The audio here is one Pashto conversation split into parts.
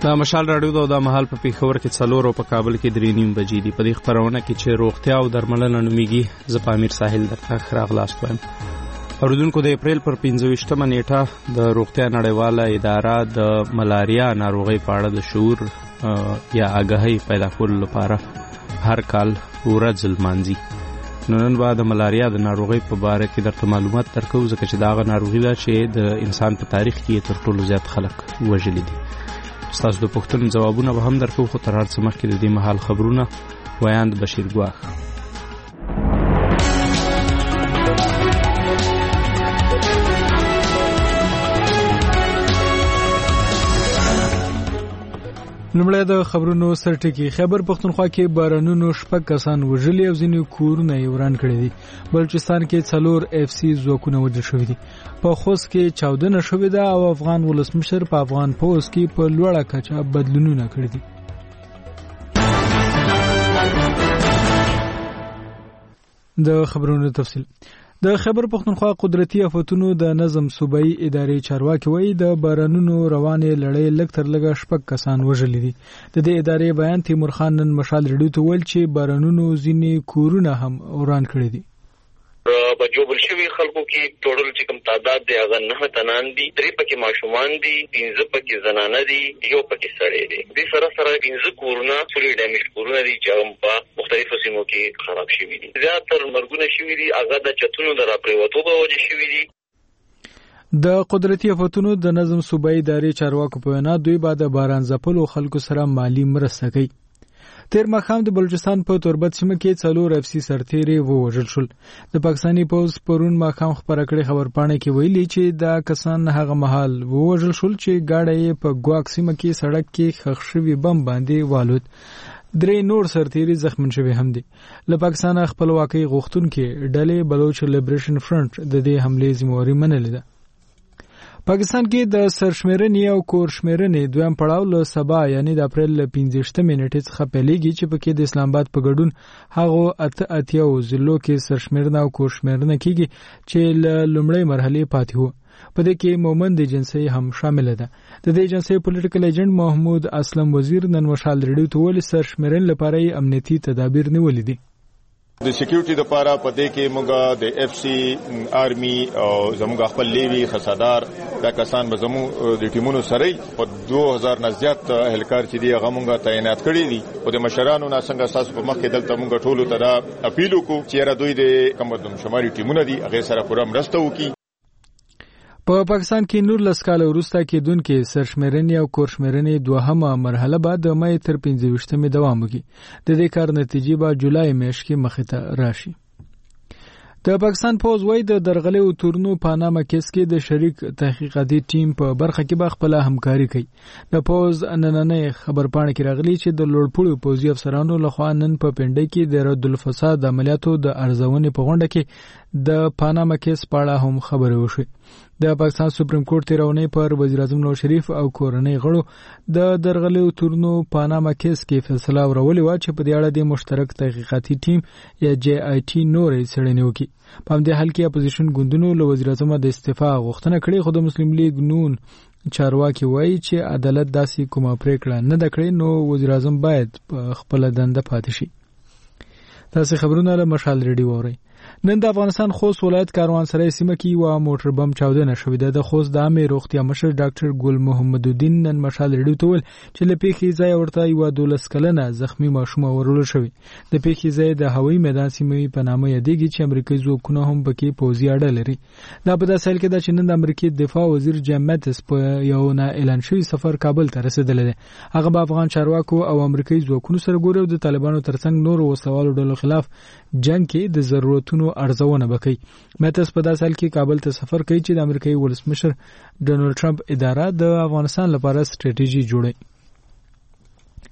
دا مشال راډیو دا مهال په پیښور کې 4 او په کابل کې 3:30 بجې دي. په دې خبرونه کې چې روغتیا او درملنه نوميږي زه پامیر ساحل درته خراغلاست وایم. اوریدونکو د اپریل پر 25مه نیټه د روغتیا نړیواله اداره د ملاریا ناروغي په اړه د شعور یا آگاهی پیدا کولو لپاره هر کال ورځ لمانځي. نن به د ملاریا د ناروغي په اړه کې درته معلومات درکو ځکه چې دا غ ناروغي ده چې د انسان په تاریخ کې تر ټولو زیات خلک وژلي دي. تاسو د پوښتنې ځوابونه به هم درکو، خو تر هر څه مخکې د دې مهال خبرونه ویاند بشیر ګواخ. لومړی د خبرونو سرټکی. خیبر پختونخوا کې بارانونو 6 کسان وژلي او ځینې کورونه یې وران کړي دي. بلوچستان کې 4 FC ځواکونه وژل شوي دي. په خوست کې چاودنه شوې ده او افغان ولسمشر په افغان پوز کې په لوړه کچه بدلونونه کړي دي. د خبرونو تفصیل. د خیبر پختونخوا قدرتي آفتونو د نظم صوبایي ادارې چارواکي وایي د بارانونو روانې لړۍ لږ تر لږه 6 کسان وژلي دي. د دې ادارې بیان تیمور خان نن مشال ریډیو ته ویل چې بارانونو ځینې کورونه هم وران کړي دي. په جوړ شوی خلکو کې ټوټل چې کوم تعداد دی هغه 9 تنان دي، 3 پکې ماشومان دي، 15 پکې زنانه دي، یو پکې سړی دی. د سره 15 کورونه فولي ډیمیج کورونه دي چې په مختلفو سیمو کې خراب شوي دي. زیاتره مرګونه شوي دي هغه د چتونو د راپریوتو په وجه شوي دي. د قدرتي آفتونو د نظم صوبایي ادارې چارواکو په وینا دوی بعد باران ځپلو خلکو سره مالی مرسته کوي. تیر ماښام د بلوچستان په توربت سیمه کې 4 FC سرتیري ووژل شول. د پاکستاني پوز پرون ماښام خبره کړې خبرپاڼه کې ویلي چې دا کسان هغه مهال ووژل شول چې گاډي په ګواک سیمه کې سړک کې خښ شوی بم باندې والوت. 3 نور سرتیري زخمي شوي هم دي. له پاکستان خپلواکۍ غوښتونکو ډلې بلوچ لیبریشن فرنٹ د دې حملې ذمہواري منلې ده. پاکستان کې د سرشمیرنې او کورشمیرنې دویم پړاو له سبا یعنی د اپریل 15 نیټې څخه پیلېږي چې پکې د اسلام آباد په ګډون هغه اتیا ضلعو کې سرشمیرنه او کورشمیرنه کیږي چې له لومړۍ مرحلې پاتې وو. په دې کې مومند ایجنسی هم شامل ده. د دې ایجنسی پولیټیکل ایجنټ محمود اسلم وزیر نن مشال ریډیو ته ویل سرشمیرنې لپاره امنیتي تدابیر نیولې دي. د سکیورټي لپاره په دې کې موږ د FC آرمي او زموږ خپل لیوي خصادار دا کسان به زموږ د ټیمونو سره په 2000 نه زیات اهلکار چې دی هغه موږ تعینات کړی دي او د مشرانو نه څنګه اساس په مخ کې دلته موږ ټولو ته دا اپیل وکړو چې را دوی د کوم شماري ټیمونه دي هغه سره پوره مرسته وکړي. په پاکستان کې نور لسکاله وروسته کېدونکې سرشمیرنې او کورشمیرنې دوهمه مرحله بعد د مې تر 15مې دوام وکړي. د دې کار نتیجې به جولای میاشت کې مخې ته راشي. د پاکستان پوز وای د درغلې او تورنو پاناما کیس کې د شریک تحقیقاتي ټیم په برخه کې به خپل همکاري کوي. د پوز نننې خبرپاڼه کې راغلي چې د لوړپوړو پوزي افسرانو لخوا نن په پنډۍ کې د رد الفساد عملیاتو د ارزونې په غونډه کې د پاناما کیس په اړه هم خبرې وشوې. د پاکستان سپریم کورټ تیرونې پر وزیر اعظم نواز شریف او کورنۍ غړو د درغلې او تورنو پاناما کیس کې فیصله ورولې و چې په دې اړه د مشترک تحقیقاتي ټیم یا JIT نورې څېړنې وکړي. په همدې حال کې اپوزیشن ګوندونو له وزیر اعظم د استعفا غوښتنه کړې، خو د مسلم لیگ نون چارواکي وایي چې عدالت داسې کومه پریکړه نه ده کړې نو وزیر اعظم باید په خپل دنده پاتې شي. تاسو خبرونه له مشال ریډیو اورئ. نن د افغانستان خوست ولایت کاروانسرای سیمه کې یو موټر بم چاودنه شوې ده. د خوست د عامه روغتیا مشر ډاکټر ګل محمد الدین نن مشال ریډیو ته ویل چې له پیښې ځای ورته یو 12 کلنه زخمی ماشوم ورول شوی. د پیښې ځای د هوایي میدان سیمه په نامه یادېږي چې امریکایي ځواکونه هم پکې پوځي اډه لري. دا په داسې حال کې ده چې نن د امریکای دفاع وزیر جیم ماتس په یو نه اعلان شوی سفر کابل ته رسیدلی دی. هغه به افغان چارواکو او امریکایي ځواکونو سره ګوري او د طالبانو ترڅنګ نور وسوالو ډلو خلاف جنگ کې د ضرورتونو ارزونه وکړي. ماتس په داسې حال کې کابل ته سفر کوي چې د امریکایي ولسمشر ډونالد ټرمپ اداره د افغانستان لپاره ستراتیژي جوړي.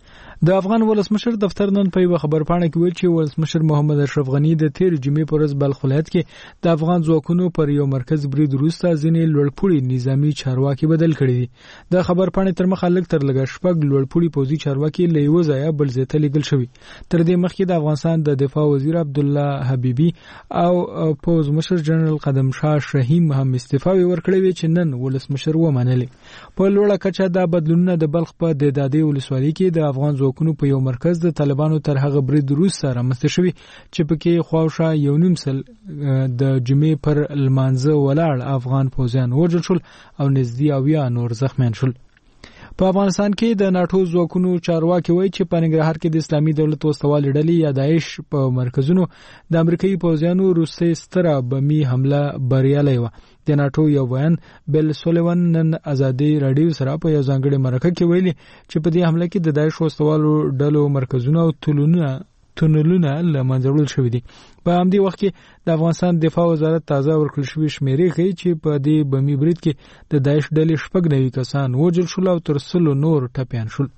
د افغان ولسمشر دفتر نن په یو خبرپاڼه کې ویل چې ولسمشر محمد اشرف غنی د تیر جمعې پر ورځ بلخ ولایت کې د افغان ځواکونو پر یو مرکز برید وروسته ځینې لوړپوړي نظامی چارواکي بدل کړي دي د خبرپاڼې تر مخه لږ تر لږه شپږ لوړپوړي پوځي چارواکي له یو ځایه بل ځای ته لیږل شوي. تر دې مخکې د افغانستان د دفاع وزیر عبدالله حبیبي او پوځ مشر جنرال قدم شاه شهیم هم استعفاوي ورکړې وې چې نن ولسمشر ومنلې. په لوړه کچه دا بدلونونه د بلخ په دادې ولسوالۍ کې د افغان ځواکونو په یو مرکز د طالبانو تر هغه برید وروسته رامنځته شوي چې پکې خواوشا 1.5 د جمعې پر لمانځه ولاړ افغان پوځیان وژل شول او نږدې 80 نور زخمیان شول. په افغانستان کې د ناتو ځواکونو چارواکي وایي چې په ننګرهار کې د اسلامي دولت وسوال ډلې یا داعش په مرکزونو د امریکایي پوځیانو روسي ستره بمي حمله بریالۍ و. د ناتو یو بیان بل سولیوان نن ازادي رادیو سره په یو ځانګړي مرکه کې ویلي چې په دې حمله کې د داعش وسوالو ډلو مرکزونه او تونلونه له منځه وړل شوي دي. په همدې وخت کې د افغانستان دفاع وزارت تازه ورکړل شوی شمیرې ښیي چې په دې بمي برید کې د داعش ډلې 90 کسان وژل شول او تر 100 نور ټپیان شول.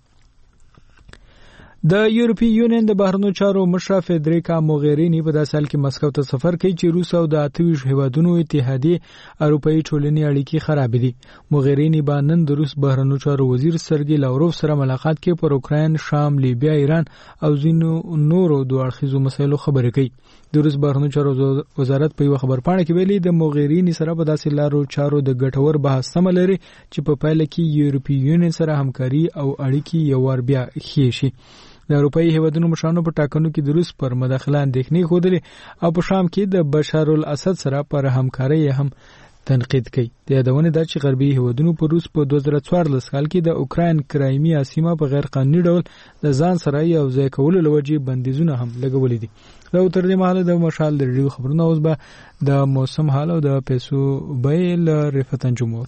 د یورپی یونین د بهرنیو چارو مشر فدریکا موغرینی په داسې حال کې مسکو ته سفر کوي چې روس او د 28 هیوادونو اتحادیې اروپאי ټولنې اړیکې خراب دي. موغرینی به نن د روس بهرنیو چارو وزیر سرګی لاوروف سره ملاقات کې پر اوکراین، شام، لیبیا، ایران او ځینو نورو دوه اړخیزو مسایلو خبرې کوي. د روس بهرنیو چارو وزارت په یو خبرپاڼه کې ویلي د موغرینی سره په داسې لارو چارو د ګټور بحث سم لري چې په پایله کې یورپی یونین سره همکاري او اړیکې یو ور بیا ښې شي. د اروپאי هیوادونو مشرانو په ټاکنو کې د روس پر مداخله اندېښنې ښودلې او په شام کې د بشار الاسد سره پر همکارۍ هم تنقید کوي. د یادونه ده چې غربي هیوادونو په روس په 2014 کال کې د اوکراین کرایمیا سیمه په غیر قانوني ډول د ځان سره یو ځای کولو لوجې بندیزونه هم لګولې دي. دا تر دې مهاله د مشال د ریډیو خبرونه اوس به د موسم حال او د پیسو بیل رفت انجمور.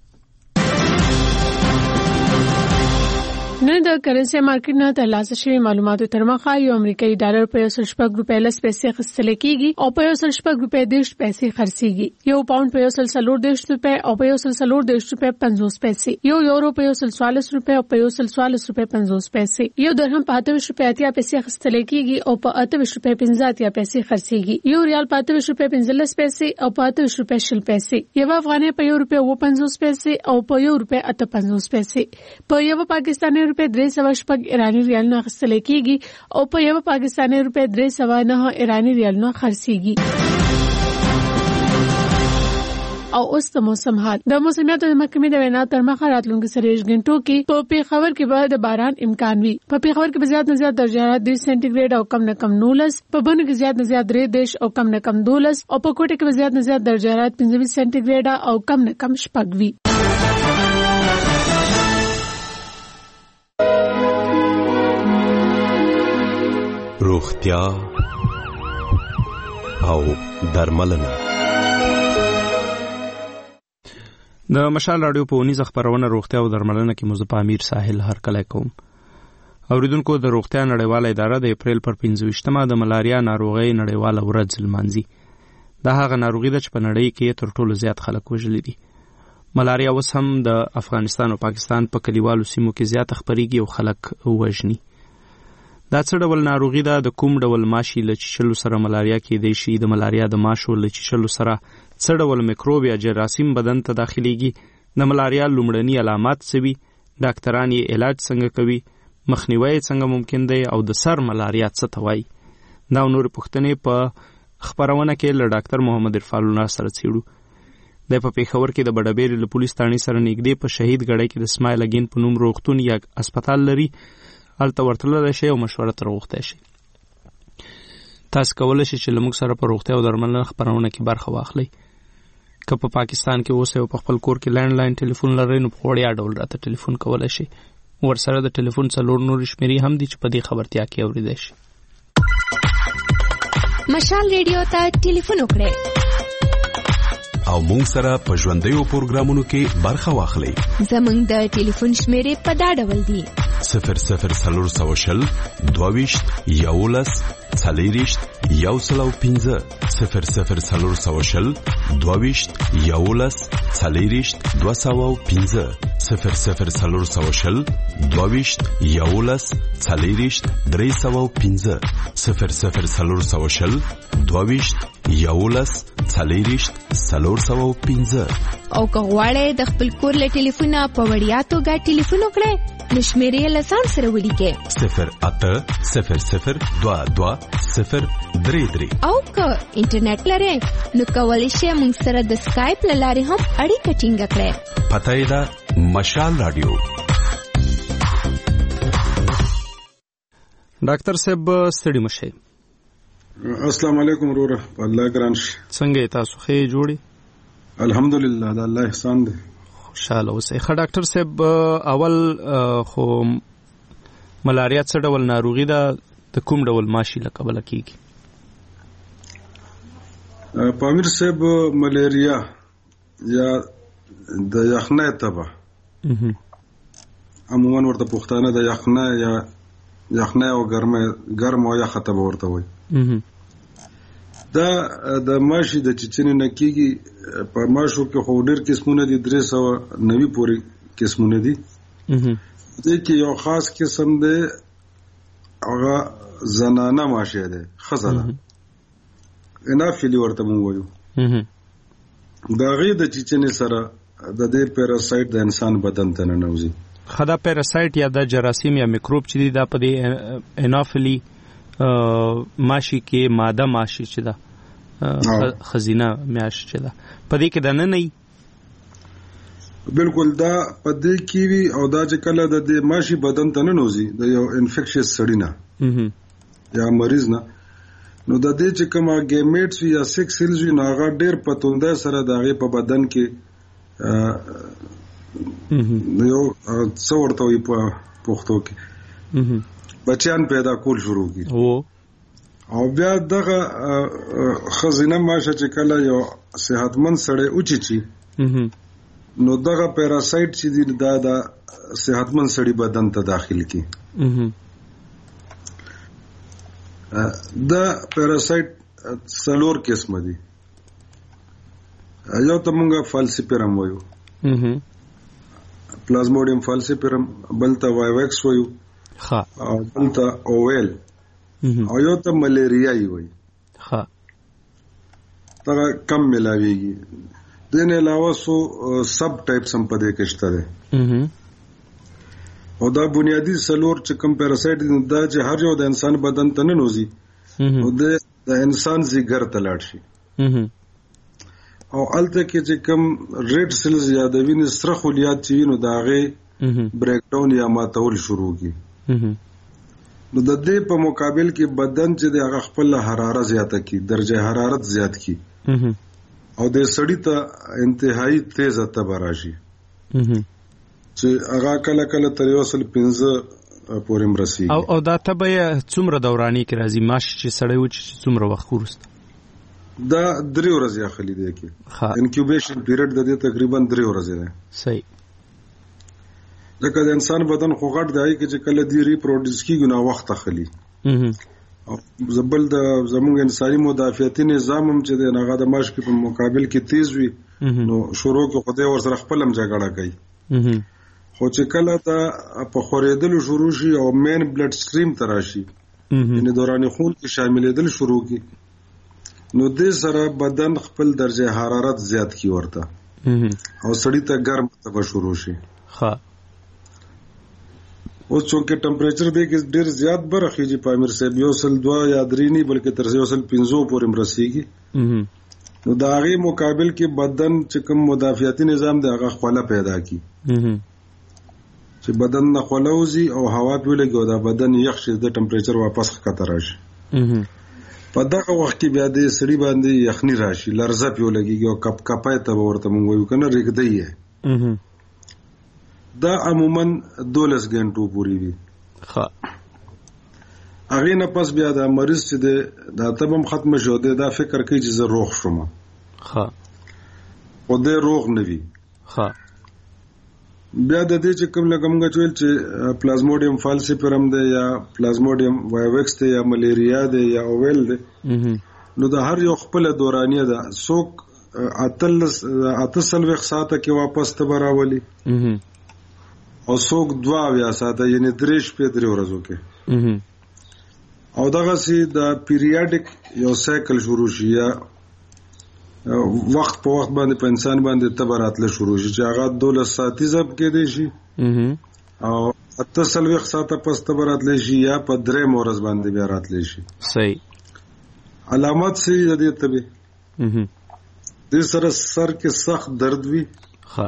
نن د کرنسي مارکیټ نه ترلاسه شوی معلوماتو تر مخه یو امریکایي ډالر په 1.6 روپۍ لس پیسې اخیستل کېږي او په 1.6 روپۍ 10 پیسې خرڅېږي. یو پاوند په 1.4 روپۍ او په 1.4 روپۍ 50 پیسې، یو یورو په 1.44 روپۍ او په 1.44 روپۍ 50 پیسې، یو درهم په 28 روپۍ 80 پیسې اخیستل کېږي او په 28 روپۍ 50 پیسې خرڅېږي. یو ریال په 28 روپۍ 15 پیسې او په 28 روپۍ 10 پیسې، یو افغانۍ په 1 روپۍ 50 پیسې او په 1 روپۍ 58 پیسې، په یو پاکستاني روپۍ 300 ایرانی ریالونه اخیستل کېږي او په یو پاکستاني روپۍ 309 ایرانی ریالونه خرڅېږي. او اوس د موسم حال. د موسمیاتو د محکمې د وینا تر مخه راتلونکي 30 غنټو کې په پیښور کې به د باران امکان وي. په پیښور کې به زیات نه زیات درجه حرارت 2 سانتي ګریډ او کم نه کم 19، په بنو کې زیات نه زیات 3 او کم نه کم 12، او په کوټه کې به زیات نه زیات درجه حرارت 25 سانتي ګریډ او کم نه کم 6 وي. روغتیا او درملنه. د مشال رادیو په ونیزه خبرونه روغتیا او درملنه کې مزه امیر ساحل هرکلی کوم. اوریدونکو د روغتیا نړیواله اداره د اپریل پر 25مه د ملاریا ناروغي نړیواله ورځ لمانځي. دا هغه ناروغي ده چې په نړۍ کې تر ټولو زیات خلک وژلي دي. ملاریا اوس هم د افغانستان او پاکستان په کلیوالو سیمو کې زیات خپريږي او خلک وژني. دا څه ډول ناروغي ده؟ د کوم ډول ماشي له چیچلو سره ملاریا کېدای شي؟ د ملاریا د ماشو له چیچلو سره څه ډول میکروب یا جراثیم بدن ته داخليږي؟ د ملاریا لومړني علامات څه وي؟ ډاکټران یې علاج څنګه کوي؟ مخنیوي څنګه ممکن دی؟ او د سر ملاریا څه ته وایي؟ دا نور پوښتنې په خبرونه کې له ډاکټر محمد عرفان الله سره څېړو. د په پیښور کې د بډابېرې له پولیس تانې سره نږدې په شهید ګړی کې د اسماعیل اګین په نوم روغتون یا هسپتال لري. هلته ورتللی شئ او مشوره ترې وغوښتی شئ. تاسو کولی شئ چې له موږ سره په روغتیا او درملنه خپرونه کې برخه واخلئ. که په پاکستان کې اوسئ او په خپل کور کې لینډ لاین ټلیفون لرئ نو په وړیا ډول راته ټلیفون کولی شئ. ورسره د ټلیفون 4 نورې شمیرې هم دي چې په دې خبرتیا کې اورېدی شي. مشال ریډیو ته ټلیفون وکړئ او مونږ سره په ژوندیو پروګرامونو کې برخه واخلئ. زمونږ د ټلیفون شمیرې په دا ډول دي: 00 420 11 صلیریشت یو سلو 15 00420 22 11 صلیریشت 215 00420 22 11 صلیریشت 315 00420 22 11 صلیریشت 315 او که غواړئ د خپل کور له ټلیفونه په وړیا توګه ټلیفون وکړئ نو شمیرې له ځان سره ولیکئ 0800220333 او که انټرنیټ لرئ نو کولی شئ موږ سره د سکایپ له لارې هم اړیکه ټینګه کړئ. پته یې ده مشال رادیو. ډاکټر صاحب ستړي مشه. السلام علیکم وروره. الله ګران شي. څنګه تاسو ښه جوړي؟ الحمدلله د الله احسان دی. خوشاله اوسئ. ډاکټر صاحب اول خو ملاریا څه ډول ناروغي ده د کوم ډول ماشي له کبله کیږي؟ پامیر صاحب ملاریا یا د یخنۍ تبه عموما ورته پښتانه د یخنۍ او ګرم او یخه تبه ورته وایي. دا د ماشي د چچنې نه کیږي. په ماشو کې خو ډېر قسمونه دي، 390 پورې قسمونه دي. دې کې یو خاص قسم دی هغه زنانه ماشي دی، خزانه انافیلی ورته مونږ وایو. د هغې د چچنې سره د دې پیراسایت د انسان بدن ته ننوځي. خدا پیراسایت یا د جراثیم یا میکروب چې دی دا په دې انافیلی ماشي کې ماده ماشي چې دا خزینه ماشي چې دا په دې کې د نه نه بالکل دا په دې کې وي او دا چې کله د دې ماشي بدن ته نه نوځي د یو انفیکشس سړی نه یا مریض نه، نو د دې چې کومه ګیمیټس یا سیکس سیلز وي نو هغه ډېر پتونده سره د هغې په بدن کې یو څه ورته وي په پښتو کې بچیان پیدا کول شروع کی او بیا دغه خزینه ماشه چې کله یو صحتمند سړی اوچی نو دغه پیراسایت چې دی دا د صحتمند سړی بدن ته داخل کی. دا پیراسایت څلور قسم دي. یو ته مونږه فالسیپیرم وایو، پلازموډیم فالسیپیرم، بل ته وایوکس وایو او بل ته اوویل او یو ته ملیریایی وایي. دغه کم ملاویږي. دې نه علاوه سو سب ټایپس هم په دې کې شته دي او دا بنیادی څلور چې کوم پیراسایت دي دا چې هر یو د انسان بدن ته نه نوځي او د انسان ځیګر ته لاړ شي او الته کې چې کوم ریډ سیلز یا د وینې سره خلیات چې وینو دا هغې بریک ډاون یا ماتول شروع کی. نو د دې په مقابل کې بدن چې د هغه خپل حرارت زیاته کی، درجه حرارت زیات کی او د سړی ته انتهایی تیز تبه راشي چې هغه کله کله تر 115 پورې مرسي. او دا تبه څومره دوراني کې راځي ماشي چې سړی و چې څومره وخت وروسته؟ دا 3 ورځې اخلي دی کې انکیوبیشن پیریډ د دې تقریبا 3 ورځې ده. صحیح. ځکه د انسان بدن خو غټ دی چې کله دی ریپروډیوس کیږي نو وخت اخلي او زبل د زموږ انساني مدافعتي نظام هم چې د هغه د ماشي په مقابل کې تیز وي نو شروع کې خدای ور سره خپل هم جګړه کوي. خو چې کله دا په خورېدل شروع شي او مین بلډ سټریم ته راشي یعنی دوران خون کې شاملېدل شروع کی نو دې سره بدن خپل درجه حرارت زیات کی ورته او سړی ته ګرم تبه شروع شي. اوس چونکه ټمپریچر دی کې ډیر زیات برخیږي پامیر صاحب 102 یا 3 نه بلکې تر 115 پورې مرسيږي نو دا غي مقابل کې بدن چې کوم مدافعتي نظام دی هغه خپله پیدا کی چې بدن نه خلوزي او هوا پیولږي او دا بدن یخ شي د ټمپریچر واپس ښکته راشي. په دغه وخت کې بیا د سړي باندې یخني راشي، لرزه پیولږي او کپ کپای ته ورته مونږ وایو کنه رګدی یې. دا عموما 12 غنټو پوری وي. هغه نه پس بیا د مریض چې د تبم ختم شو دا فکر کوي چې زه روغ شوم. او د روغ نه وي. بیا د دې چې کوم لګمګه چول چې پلازموډیم فالسیپرم دی یا پلازموډیم وایوکس دی یا ملیریا دی یا اوویل دی نو د هر یو خپل دورانیه ده څوک 48 ساعته کې واپس ته براولي او څوک 22 ساعته یعنی 3 ورځو کې او دغه سي د پیریاډیک یو سایکل شروع شي یا وخت په وخت باندې په انسان باندې تبراتله شروع شي چې هغه 12 ساعتي ضرب کې دی شي او 48 ساعته پس تبراتله شي یا په 3 ورځ باندې بیا راتله شي. صحیح. علامات سي د دې تبه د سره سر کې سخت درد وي، ها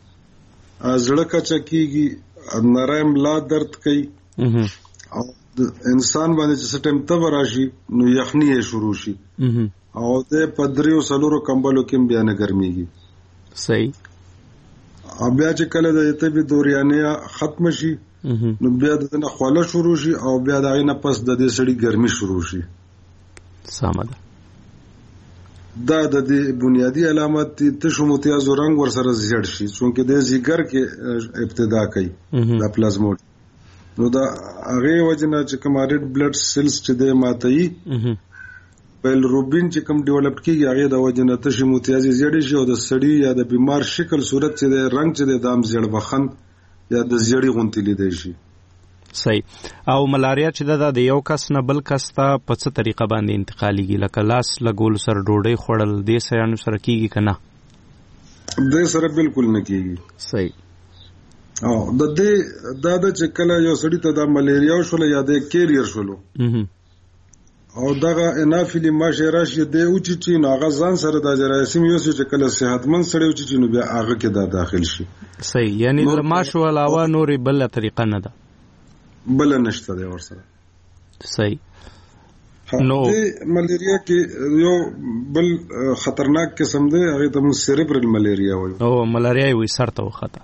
زړه کا چکیږي، نرم لا درد کوي او انسان باندې چې ټیم تبر راشي نو یخنی شروع شي او د پدریو سلورو کمبلو کې بیا نه ګرميږي. صحیح. بیا چې کله د تبي دوریانه ختم شي نو بیا د نه خوله شروع شي او بیا د عینه پس د دې سړی ګرمي شروع شي. سامده. دا د دې بنیادی علامات دي. تشو متیازو رنگ ور سره زیړ شي چونکه د زیګر کې ابتدا کوي د پلازموډ نو دا هغه وجنه چې کوم ریډ بلډ سیلز چې د ماتایي بیلروبین چې کوم ډیولپ کیږي هغه د وجنه تشو متیازي زیړ شي او د سړی یا د بیمار شکل صورت چې د رنگ چې د دام زیړ بخن یا د زیړی غونتی لیدای شي. صحیح. او ملاریا چې د یو کس نه بل کس ته په څه طریقه باندې انتقالیږي؟ لکه لاس لګول سره ډوډۍ خوړل دې سره سره کیږي کنه؟ دې سره بالکل نه کیږي. صحیح. او د دې د چې کله یو سړی ته د ملیریا شول یا د کیریر شولو او دغه انافیلی ماشه راشي د اوچی چې نو هغه ځان سره د جراثیم یو چې کله صحتمند سړی اوچی چې نو بیا هغه کې دا داخل شي. صحیح. یعنی د ماشو علاوه نورې بل طریقه نه ده؟ بل نشته دی ورسره. صحیح. نو ملیریا کې یو بل خطرناک قسم دی هغه ته سیریبرل ملیریا وایي. او ملیریا وي سرته وخته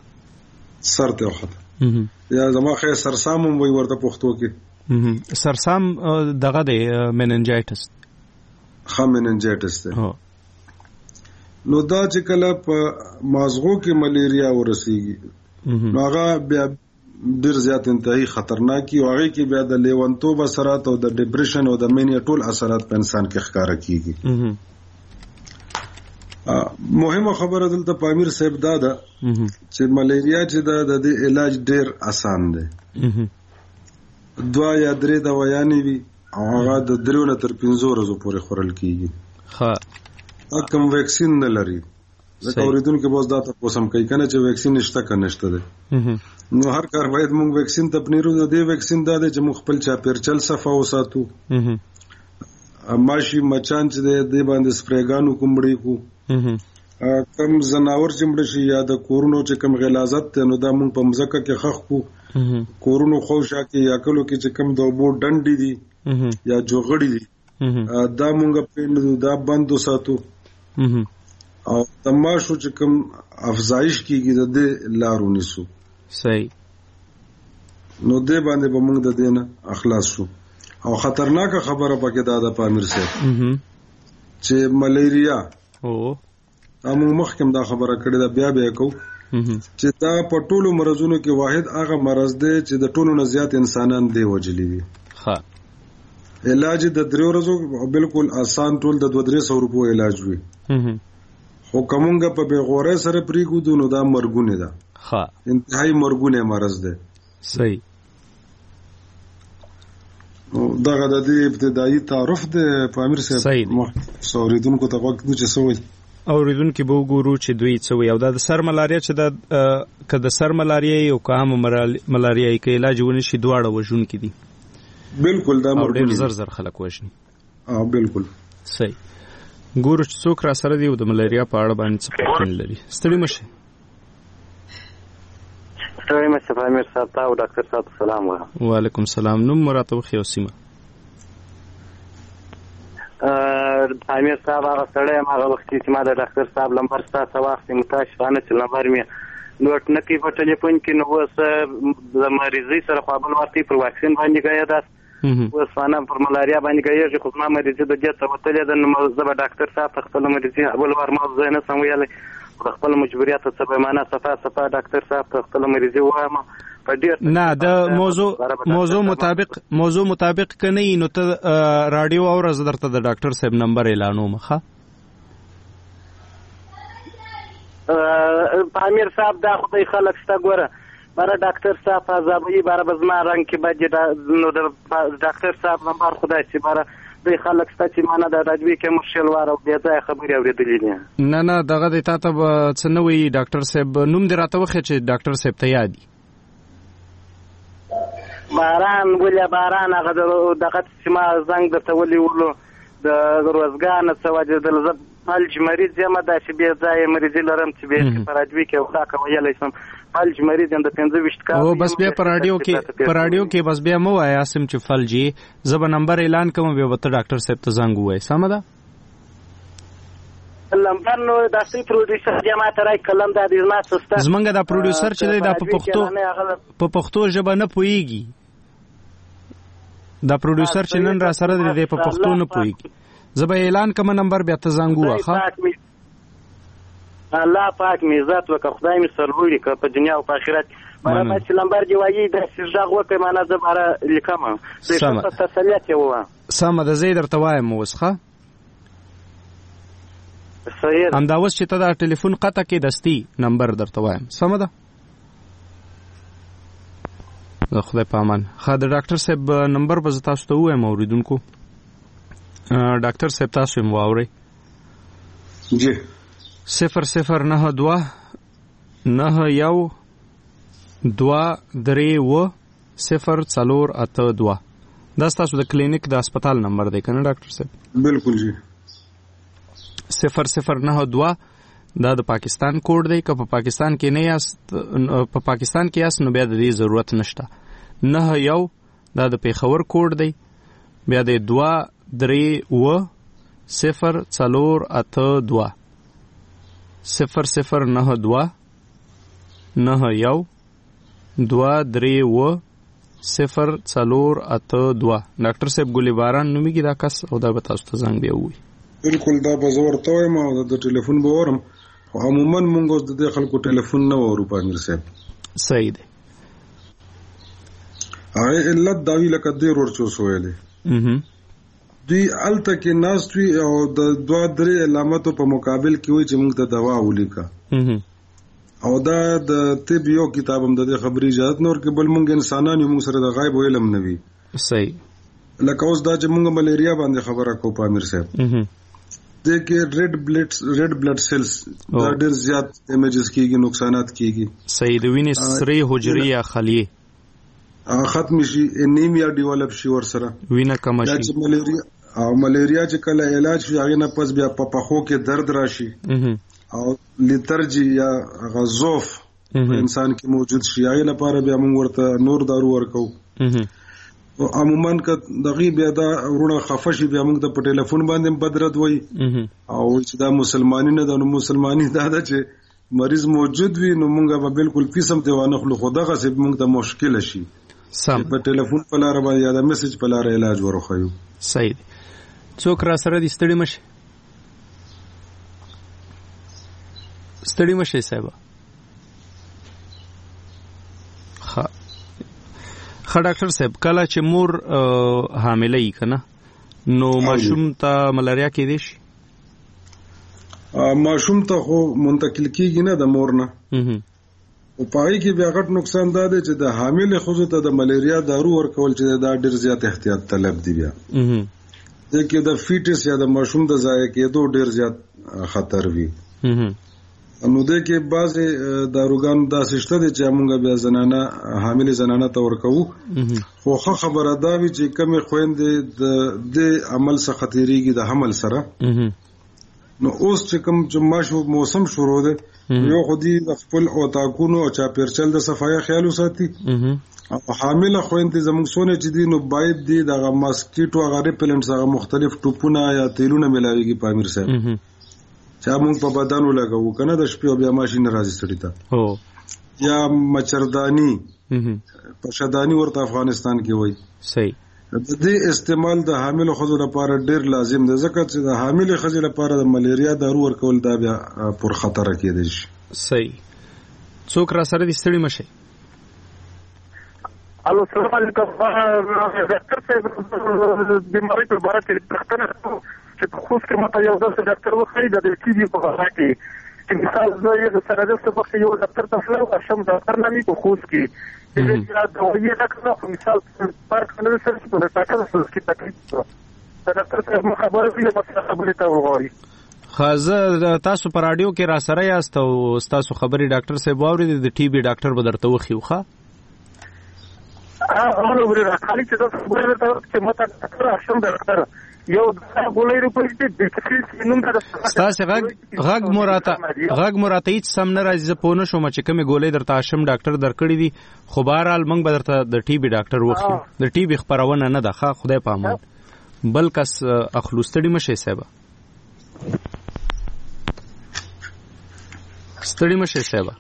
یا زما خیر سرسام هم وایي ورته پښتو کې. سرسام دغه دی مننجایټس. مننجایټس دی. نو دا چې کله په مازغو کې ملیریا ورسیږي نو هغه بیا ډیر زیات انتهایی خطرناکي او هغه کې بیا د لیونتوب اثرات او د ډیپریشن او د مینیا ټول اثرات په انسان کې ښکارا کیږي. مهمه خبره دلته پامیر صاحب دا ده چې ملیریا چې د علاج ډیر آسان دی. 2 یا 3 دوايانې وي او هغه د 3 نه تر 5 ورځې پورې خورل کیږي. ها کوم ویکسین نه لري. زه اوریدونکو به دا تاسو هم کوي کنه چې ویکسین نشته کنه نشته ده. نو هر کار باید موږ ویکسین ته پنیرو د دې ویکسین دا دی چې موږ خپل چاپیرچل صفه وساتو. ماشي مچان چې د باندې سپریګانو کومړي کو کم زناور چې مړ شي یا د کورونو چې کم غلازت ته نو دا موږ په مزکه کې خخ کو کورونو خوشا کې یا کلو کې چې کم د وبو ډنډې دي یا جوغړې دي دا موږ په دا بند وساتو او تماشو چې کم افزایش کیږي د لارو نسو. صحیح. نو دې باندې به موږ د دینه اخلاص شو. او خطرناک خبره پکې دا د پامیر صاحب چې ملیریا موږ مخکې دا خبره کړې ده بیا کو چې دا په ټولو مرزونو کې واحد هغه مرز دی چې د ټولو نه زیات انسانان دی وجلی دي. ها علاج د 3 ورځو بالکل آسان ټول د 200 روپو علاج وي. خو کومګه په بغوره سره پریګو نو دا مرګونه ده. ها انتهایی مرګونه مرز ده. صحیح. دغه د دې ابتدایي تعارف د پامیر صاحب اوریدونکو ته وخت چې سوي اوریدونکو به وګورو چې دوی څه وي او د سر ملاریا چې د سر ملاریا او کام ملاریا کې علاج ونی شي دواړه وژون کې دي. بالکل دا مرګ زر خلک وژني. بالکل صحیح. ګورو چې څوک را سره دی او د ملاریا په اړه باندې څه پوښتنه لري. ستړي مشه. پامیر صاحب ته او ډاکټر صاحب سلام وایم. وعلیکم السلام. نوم مراتب خو سیمه. پامیر صاحب هغه سره هغه وخت چې ما د ډاکټر صاحب لمبر تاسو واخت متاشفانه چې لمبر می نوټ نه کی په ټلیفون کې نو وس د مریضي سره خپل ورتي پر واکسین باندې غیا ده وس فانا پر ملاریا باندې غیا چې خو ما مریضي د دې ته وتلې د نو زبر ډاکټر صاحب خپل مریضي اول ور ما زنه سمویل خپل مجبوریت څه به معنا صفه ډاکټر صاحب ته خپل مریضي وایم په ډیر نه د موضوع مطابق کني نو ته رادیو او زه درته د ډاکټر صاحب نمبر اعلانوم ښه پامیر صاحب دا خدای خلک ستا ګوره بارا ډاکټر صاحب عذابي بارا بزما رنگ کې باندې نو د ډاکټر صاحب نمبر خدای چې بارا د خلک ستا چې معنا د راډیو کې مرشل واره او بیا ځای خبرې اورېدلې نه دغه د تا ته څه نه وي ډاکټر صاحب نوم دې راته وخی چې ډاکټر صاحب ته یادي باران هغه دغه چې ما زنګ درته ولېولو د روزګان څه وجه د فلج مریض یم دا چې بیا ځای مریضي لرم چې بیا په راډیو کې ودا کویلی شم فلج مریض یم د 25 کال او بس بیا په راډیو کې بس بیا مو وایي اسم چې فلجي زب نمبر اعلان کوم بیا وته ډاکټر صاحب ته زنګ وای سم ده لمبر نو د سي پروډوسر جماعت راي کلم د دې ما سسته زمونږ د پروډوسر چې د په پښتو ژبه نه پويږي دا پروډوسر چې نن را سره د په پښتو نه پويږي زبا اعلان کوم نمبر بیا ته زنګ واخا الله پاک می عزت وکړه خدای می سرلوري ک په دنیا او په آخرت مرا چې لمبر دی وایي د سرجغ وکړه معنا زبره لیکم څه تسلیت یو سم د زیدر توایم وسخه صحیح همدا اوس چې ته دا ټلیفون قطع کې دستی نمبر درته وایم سم ده خدای پامان خا د ډاکټر صاحب نمبر به تاسو ته وایم اوریدونکو ډاکټر صاحب تاسو مو اورئ جی 0092 91 232 042 دا تاسو د کلینیک د هسپتال نمبر دی کنه ډاکټر صاحب بالکل جی 0092 دا د پاکستان کوډ دی که په پاکستان کې نه یاست په پاکستان کې یاست نو بیا د دې ضرورت نشته 91 دا د پیښور کوډ دی بیا د 232 042 0092 91 232 042 ډاکټر صاحب ګلی باران نومېږي دا کس او دا به تاسو ته زنګ بیا ووایي بالکل دا به زه ورته وایم او د ټلیفون به اورم عموما مونږ اوس د دې خلکو ټلیفون نه اورو پامیر صاحب صحیح دی علت دا وی لکه ډېر ورچوس ویلې دوی الته کې ناست وي او د 2-3 علاماتو په مقابل کې وي چې موږ ته دوا ولیکا او دا د طب یو کتاب هم د خبري اجازه نور کې بل موږ انسانان یو موږ سره د غیب علم نه وي صحیح لکه اوس دا چې موږ ملیریا باندې خبره کو پامیر صاحب دغه ریډ بلډ سیلز دا ډېر زیات ډیمیجز کیږي نقصانات کیږي صحیح د وینې سری حجرې یا خلیه ختم شي انیمیا ډیولپ شي ور سره وینه کم شي ملیریا چې کله علاج شي هغه نه پس بیا په پخو کې درد راشي او لیترجی یا غضوف انسان کې موجود شي هغه لپاره بیا موږ ورته نور دارو ورکو او عموما که دغه بیا دا ورونه خفه شي بیا موږ د په ټلیفون باندې بدرد وای او چې دا مسلمانۍ نه د مسلمانۍ دا چې مریض موجود وي نو موږ به بالکل قسم ته وانه خلو خدغه سي موږ ته مشکل شي سم په ټلیفون په لار باندې یا د میسج په لار علاج ورخایو صحیح څوک را سره د ستړي مشه صاحب ډاکټر صاحب کله چې مور حامله ای کنه نو ماشوم ته ملاریا کې دي شي ماشوم ته خو منتقل کیږي نه د مور نه او پای کې بیا غټ نقصان دا دی چې د حامل خوځو ته د ملیریا دارو ورکول چې دا ډیر زیات احتیاط طلب دی بیا ځکه د فیټس یا د ماشوم د ضایع کېدو ډیر زیات خطر وي نو د کې بعض داروګان داسې شته چې موږ بیا زنانه حامل زنانه ته ورکو خو خبره دا وی چې کمی خويندې د عمل څخه خطرېږي د حمل سره نو اوس چې کوم جمعه موسم شروع ده یو خودي خپل او تاکونو او چاپیرچل د صفایا خیال وساتي او حامل خويندې زموږ سونه چې دي نو باید دي د ماسکیټو غری پلنټس هغه مختلف ټوپونه یا تیلونه ملاويږي پامیر صاحب چا موږ په بدن ولګو کنه د شپې بیا ماشين راځي سړی ته یا مچردانی پشدانی ورته افغانستان کې وای صحیح د دې استعمال د حامل ښځو لپاره ډیر لازم دی ځکه چې د حامل ښځې لپاره د ملیریا دارو ورکول دا بیا پر خطر کېدای شي. صحیح. څوک را سره دي ستړي مشي؟ الو السلام علیکم. ډاکټر صاحب بیماری په اړه تلقینه چې په خوست کې ماته یو ځل ډاکټر وخی د ټي بي په اړه کې چې مثال زه یې سره د څه وخت یو ډاکټر ته فلو شم ډاکټر نه په خوست کې چې دا یو ډاکټر په مثال پارک نه سره په ډاکټر سره کې تکلیف ده ډاکټر صاحب خبره ویله په خبره ته وغواړي. خازه تاسو پر رادیو کې را سره یاست او تاسو خبري ډاکټر صاحب واوري د ټي بي ډاکټر به درته وخیوخه اولو ورته خالي چې تاسو خبره ته چې ماته ډاکټر شم ډاکټر یو غولې رپورټ دي چې نوم تاسو تاسو غږ مراته هیڅ سم نه راځي په نو شوم چې کومه ګولې درته هاشم ډاکټر درکړی دي خو بهرحال موږ به درته د ټي بي ډاکټر وخی د ټي بي خبرونه نه ده ښه خدای په امان بل کس اخلوستړي مشه صاحب ستړي مشه صاحب.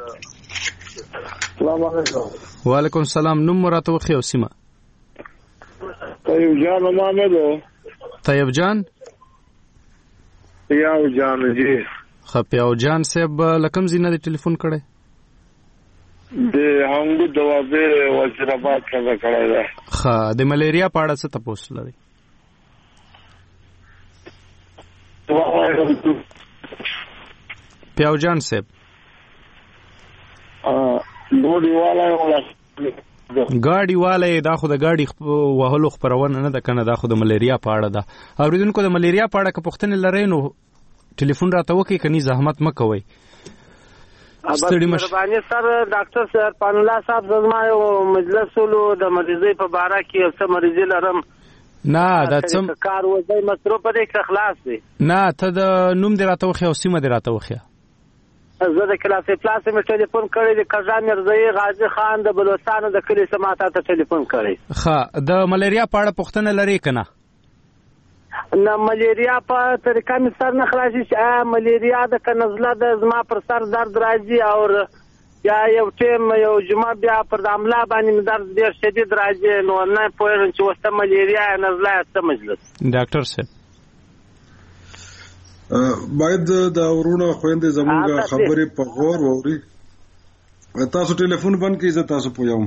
السلام علیکم. وعلیکم السلام. نوم مراته وخی او سیمه؟ طیب جان محمد. طیب جان؟ پیاو جان جی. پیاو جان صاحب لکم زینه د ټلیفون کړي؟ د هنګو دوابه وزیر آباد څخه کړی ده. ښه د ملیریا په اړه څه تاسو لري؟ پیاو جان صاحب ګاډي والا دا خو د ګاډي وهلو خبرونه نه ده کنه دا خو د ملیریا په اړه ده. اوریدونکو د ملیریا په اړه که پوښتنه لرئ نو ټلیفون راته وکړئ کني زحمت مکوئ. مهرباني سره ډاکټر صاحب پان الله صاحب زما یو مجلس ولو د مریضي په باره کې یو څه مریضي لرم. نه دا څم کار وځي مصروف پرې کې خلاص دي. نه ته د نوم دی راته وخی او سیمه دی راته وخی. زه د کلاسې پلاس مې ټلیفون کړی د قضا مرزي غازی خان د بلوچستان د کلی سماعت ته ټلیفون کړی. ښه د ملیریا په اړه پوښتنه لري کنه؟ نه ملیریا په طریقه مې سر نه خلاصي چې ملیریا د کنزله د زما پر سر درد راځي او یا یو ټیم یو جمعه بیا پر د عمله باندې درد ډیر شدید راځي نو نه پوهېږم چې وسته ملیریا نزله څه مجلس. ډاکټر صاحب باید دا ورونه خويندې زمونږه خبرې په غور ووري. تاسو ټلیفون بند کړئ زه تاسو پویم.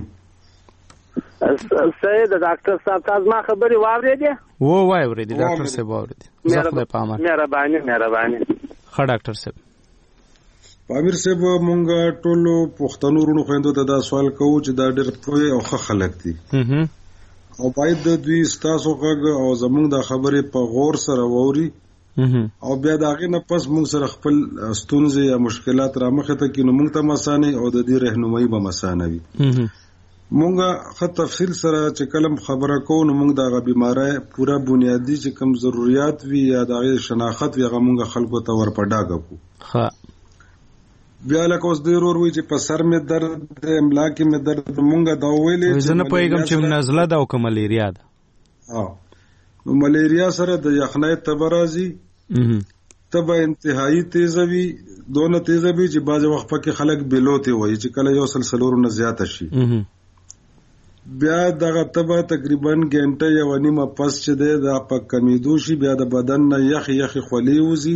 سید ډاکټر صاحب تاسو ما خبرې واورېدې؟ وای اورېدې ډاکټر صاحب واورېدې. زه خدای په امان. مهرباني. ښه ډاکټر صاحب. پامیر صاحب مونږه ټولو پښتنو ورونو خويندو ته دا سوال کوو چې دا ډېر پوهه او ښه خلک دي او باید د دوی ستاسو غږ او زمونږ د خبرې په غور سره واوري او بیا دا غي نه پس موږ سره خپل ستونزې یا مشکلات را مخه ته کینو موږ ته مسانه او د دې رهنمایي به مسانه وي. موږ خط تفصیل سره چې کلم خبره کوو نو موږ دا بیماری پورا بنیادی چې کوم ضرورت وي یا دا شناخت وي هغه موږ خلکو ته ورپډاګو کو. ها بیا لکه اوس ډیر ور وی چې په سر مې درد املا کې مې درد مونږه دا ویلې زه نه پوهیږم چې نزله ده او کوم ملیریا ده. نو ملیریا سره د یخنۍ تبرازي تبه انتهایی تیزوي دونه تیزوي چې بعض وخت پکې خلک بلوته وایي چې کله یو سلسلور نه زیات شي بیا دغه تبه تقریبا غنټه یا نیمه پس چې ده په کمیدو شي بیا د بدن نه یخ خولي وزي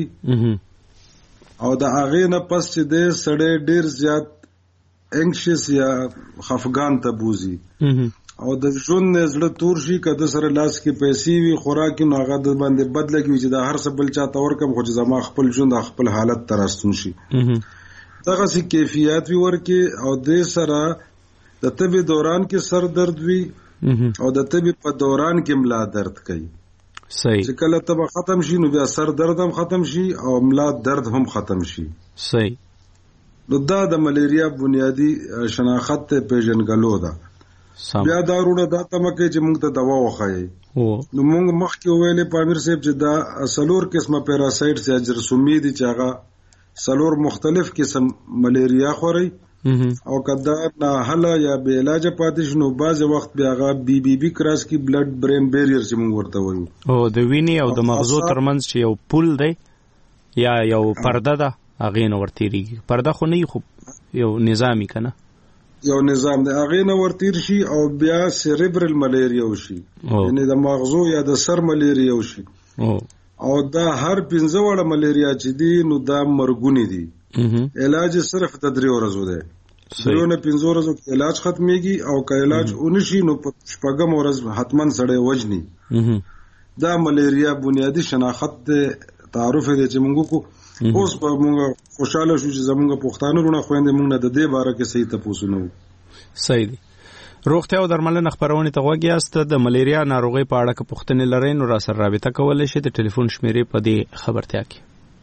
او د هغه نه پس چې د سړی ډیر زیات انکشس یا خفګان ته بوزي او د ژوند نزړه تور شي کده سره لاس کې پیسې وي خوراک نه هغه د باندې بدلږي چې د هر څه بل چاته ورکم خو چې زما خپل ژوند خپل حالت ترستون شي دغه سي کیفیت وی ورکي او د سره د طبي دوران کې سر درد وي او د طبي په دوران کې ملا درد کوي. صحیح. چې کله تبه ختم شي نو بیا سر درد هم ختم شي او ملا درد هم ختم شي. صحیح. نو دا د ملیریا بنیادی شناخت ته پیژنګلو ده. بیا دا روړه دا تمکه چې موږ ته دوا وخایي. نو موږ مخکې ویلې پامیر صاحب چې دا سلور قسمه پیراسایټس یا جرثومي دي چې هغه سلور مختلف قسم ملیریا خوري او کدا نه حل یا به علاج پاتې شنو بعض وخت بیا غا بی کراس کی بلډ برین بیریر چې موږ ورته وایو او د ویني او د مغزو ترمنځ چې یو پول دی یا یو پرده ده هغه نو ورتيږي پرده خو نه خو یو نظامی کنه یو نظام دی هغه نه ورتیر شي او بیا سیریبرل ملیریا وشي یعنی د مغزو یا د سر ملیریا وشي او دا هر 15 وړه ملیریا چې دی نو دا مرګونی دي علاج صرف د 3 ورځو دی 3 نه 15 ورځو علاج ختميږي او که علاج اونشي نو په شپږم ورځ حتمن سړی وجني دا ملیریا بنیادی شناخت تعارف دی چې موږ کو اوس په موږ خوشاله شو چې زموږ پښتانه رونه خويندې موږ نه د دې باره کې صحیح تاسو نو صحیح دي روغتیا او درملنه خبرونه ته وګی است د ملیریا ناروغي په اړه کې پښتنې لري نو را سره رابطه کولای شي د ټلیفون شمیرې په دې خبرتیا کې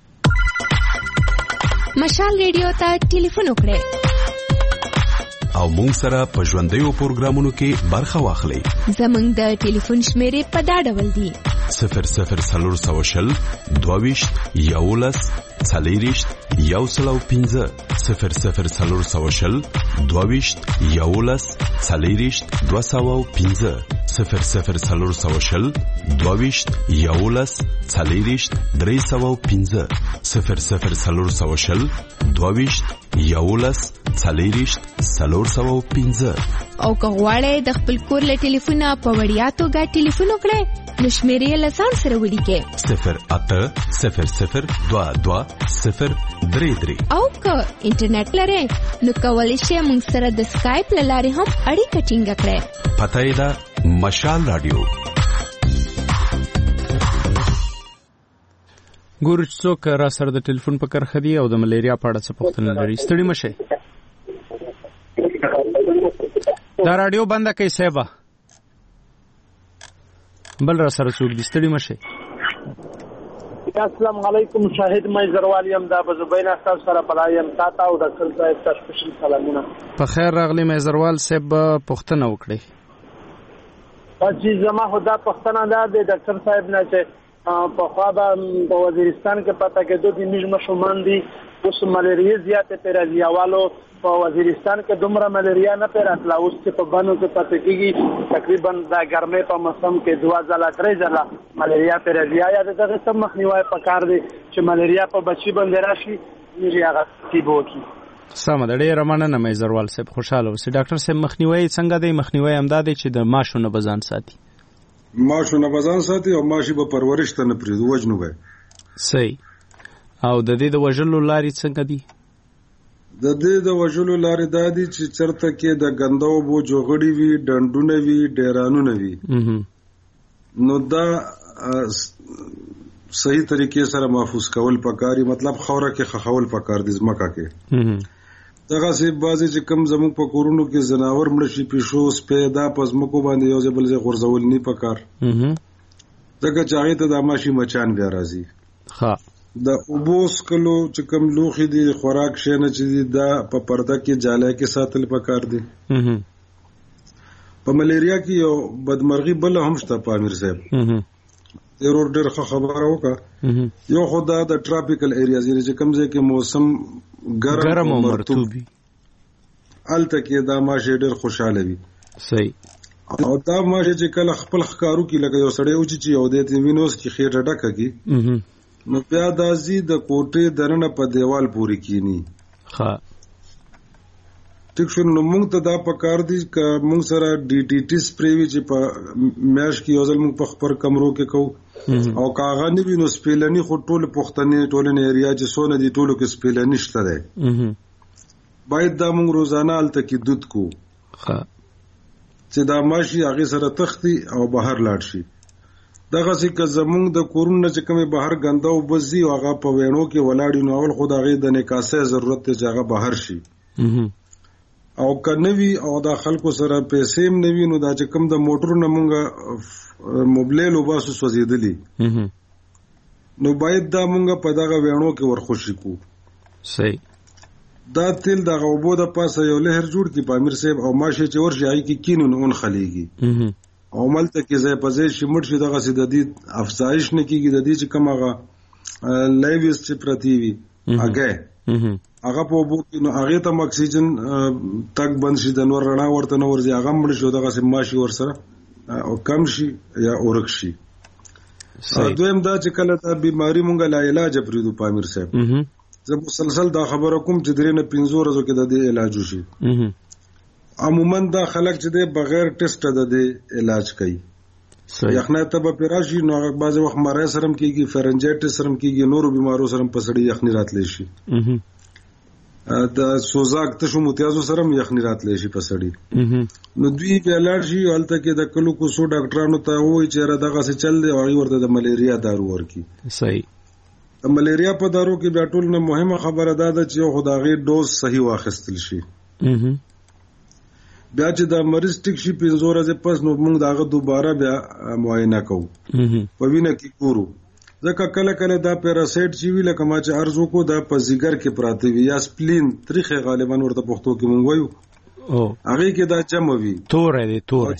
مشال ریډیو ته ټلیفون وکړئ او مونږ سره په ژوندیو پروګرامونو کې برخه واخلئ زموږ د ټلیفون شمیرې په دا ډول دي 00 420 22 11 40 115 00 420 22 11 40 215 00 420 22 11 40 315 00 420 22 11 40 315 او که غواړئ د خپل کور له ټلیفونه په وړیا توګه ټلیفون وکړئ نو شمیرې له ځان سره ولیکئ 080022 او که انټرنیټ لرئ نو کولی شئ موږ سره د سکایپ له لارې هم اړیکه ټینګه کړئ پته یې ده مشال رادیو ګورچ څوک را سره د ټلیفون په کرخه دی او د ملیریا په اړه څه پوښتنه لري ستړي مشه دا رادیو بنده کوي سیبا بل را سره څوک دي ستړي مشه السلام علیکم شاهد مې زروال یم دا بزبین تاسو سره پلایم تاسو او د خپل ځای تاسو سلامونه په خیر راغلی مې زروال صاحب پوښتنه وکړي چې زما خدا پښتنه ده د ډاکټر صاحب نه چې په خوا په وزیرستان کې پته کې دوه میږ مشومان دي اوس ملیریا زیاته پر ازیاوالو په وزیرستان کې دومره ملیریا نه پر اتلا اوس چې په بانو کې پته کېږي تقریبا د ګرمۍ په موسم کې 2 ځله 3 ځله ملیریا پر ازیا یا دغه سم مخنیوي پکار دي چې ملیریا په بچي باندې راشي میږي هغه تیبو کی سم د ډېر مننه مې زروال صاحب خوشاله اوسې ډاکټر صاحب مخنیوي څنګه دی مخنیوي امداد چې د ماشو نه بزان ساتي ماشو نه بزان ساتي او ماشي به پرورش ته نه پریږدي وجنو به صحیح او د دې د وژلو لارې څنګه دي د دې د وژلو لارې دا دي چې چرته کې د غندو بو جوغړی وي ډنډونه وي ډیرانونه وي نو دا صحیح طریقې سره محفوظ کول پکاري مطلب خوره کې خخول پکار دي ځمکه کې دغه سي بازي چې کم زمو په کورونو کې زناور مړ شي پښو سپیدا پزمکو باندې یو ځبل ځای غرزول نه پکار دغه چاغې ته د ماشي مچان بیا راځي ها د اوبوس کلو چې کم لوخي دي خوراک شنه چې دا په پرده کې جاله کې ساتل پکار دي په ملیریا کې یو بدمرغي بل هم شته پامیر صاحب ضرور ډېر خبره وکړه یو خدای د ټراپیکل ایریاز چې کوم ځای کې موسم ګرم او مرطوب وي الته کې دا ماشه ډېر خوشاله وي صحیح او دا ماشه چې کله خپل ښکارو کې لکه یو سړی او چې یو د وینوس کې خېټه ډکه کی نو بیا د ازي د کوټې درنه په دیوال پوری کینی ها ټیک شو نو موږ ته دا پکار دي ک موږ سره ډي ټي ټي سپری وی چې په میاش کې یو ځل موږ په خبر کمرو کې کو او کاغه نه وینو سپیلنی خو ټول پښتنې ټولنې ایریا چې سونه دي ټولو کې سپیلنی شته ده باید دا موږ روزانه الته کې دود کو ها چې دا ماشي هغه سره تختی او بهر لاړ شي دغه چې که زمونږ د کورونه چې کومه بهر غنده او بزي او هغه په وینو کې ولاړی نو اول خدای د نکاسه ضرورت ته چې هغه بهر شي او کنوي او د خلکو سره پیسې هم نوي نو دا چې کوم د موټرونو مونږه موبایل وباسو سوځیدلی نو باید دا مونږه په دغه وینو کې ورخوشي کو صحیح دا تل د غوبو د پاسه یو لهر جوړ کی پامیر صاحب او ماشه چې ورشي آی کی کینون اون خلیږي او ملته کې ځای په ځای شي مړ شي دغه سي د دې افزایش نه کیږي د دې چې کومه لایویس چې پرتی وي هغه په وبو کې نو هغه ته اکسیجن تک بند شي د نور رڼا ورته نور ځي هغه مړ شي دغه سي ماشي ور سره او کم شي یا اورک شي دویم دا چې کله دا بیماری مونږه لا علاج پریدو پامیر صاحب زه مسلسل دا خبره کوم چې درې نه 15 ورځې کې د دې علاج وشي عموما دا خلک چې د بغیر ټیسټ د علاج کوي. یخنۍ ته به پیراشي نو هغه بعض وخت مرای سرم کیږي، فرنجایټس سرم کیږي، نورو بیمارو سرم په سړی یخنۍ راتلی شي. د سوزاک تشو متیازو سرم یخنۍ راتلی شي په سړی. نو دوی به لاړ شي هلته کې د کلو کوڅو ډاکټرانو ته وایي چې را دغه څه چل دی او هغه ورته د ملیریا دارو ورکي. صحیح. د ملیریا په دارو کې بیا ټول نه مهمه خبره ده چې یو خدای ډوز صحیح واخیستل شي. بیا چې دا مریض ټیک شي 15 ورځې پس نو موږ داغه دوباره بیا معاینه کوو په وینه کې ګورو، ځکه کله کله دا پیراسایټ چې وی لکه ما چې ارزو کو دا په ځیګر کې پراته وي یا سپلین تریخه غالبا ورته پښتو کې مونږ وایو هغه کې دا جمع وي تورې دي تورې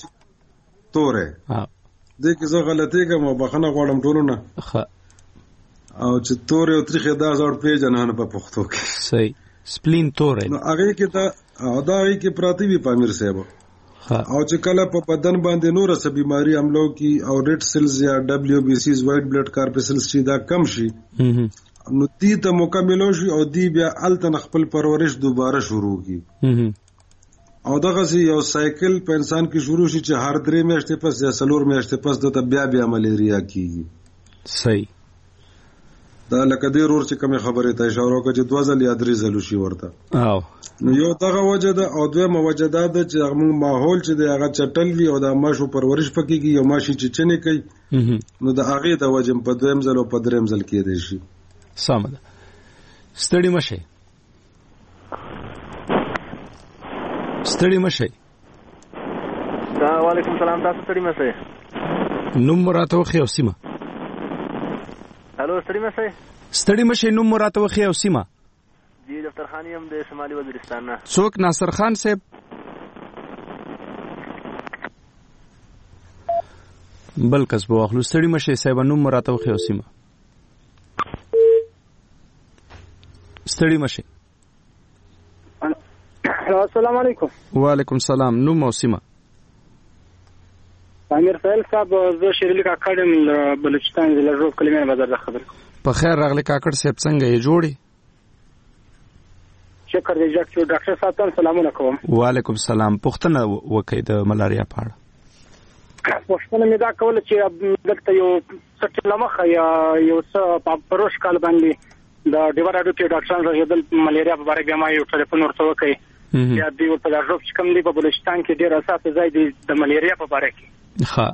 دې کې زه غلطي کوم بخنه غواړم ټولو نه او چې تورې او تریخه دا زړ پیژنه نه په پښتو کې. صحیح. سپلین تورې نو هغه کې دا او دا هی کې پراتی وی پامیر صاحب او چې کله په بدن باندې نور څه بیماری عملو کی او ریډ سیلز یا دبليو بي سیز وایټ بلډ کارپسلز چې دا کم شي نو دې ته مکمل شي او دی بیا التن خپل پرورش دوباره شروع کی او دغه سي یو سایکل په انسان کې شروع شي چې هر 3 میاشتې پس یا 4 میاشتې پس د بیا ملیریا کیږي. صحیح. دا لکه دې رور چې کومه خبره ته اشاره وکړه چې 2 ځل یا 3 ځل شي ورته نو یو دغه وجه ده او دویمه وجه ده چې موږ ماحول چې د هغه چټل وي او د ماشو پرورش پکېږي یو ماشي چې چنه کوي نو د هغه د وجه په 2 ځل او په 3 ځل کې دی شي. سم ده. ستړي مشه. وعلیکم سلام. تاسو ستړي مشه؟ نوم راته وخی او سیمه. هلو ستړي مشه نوم راته وخی او سیمه. جی دفتر خان یم د شمالي وزیرستان نه. څوک؟ ناصر خان صاحب. بل کس به واخلو. ستړي مشه صاحب نوم راته وخی او سیمه. ستړي مشه. السلام علیکم. وعلیکم السلام. نوم او سیمه. امیر فعل صاحب زه شیرلی کاکړم له بلوچستان ضلع روب کلمې بازار د خبر. په خیر راغلی کاکړ صاحب، څنګه یې جوړی؟ شکر دې جوړ. ډاکټر صاحب ته سلامونه کوم. وعلیکم السلام. پوښتنه وکړئ د ملاریا په اړه. پوښتنه مې دا کوله چې دلته یو څه لمخه یا یو څه پروش کال باندې د ډیوراډو کې ډاکټران راغلل ملاریا په اړه بیا ما یو ټلیفون ورته وکړ یا دی په دروب چې کوم دی په بلوچستان کې ډیر اساس ځای دی د ملاریا په اړه کې. ها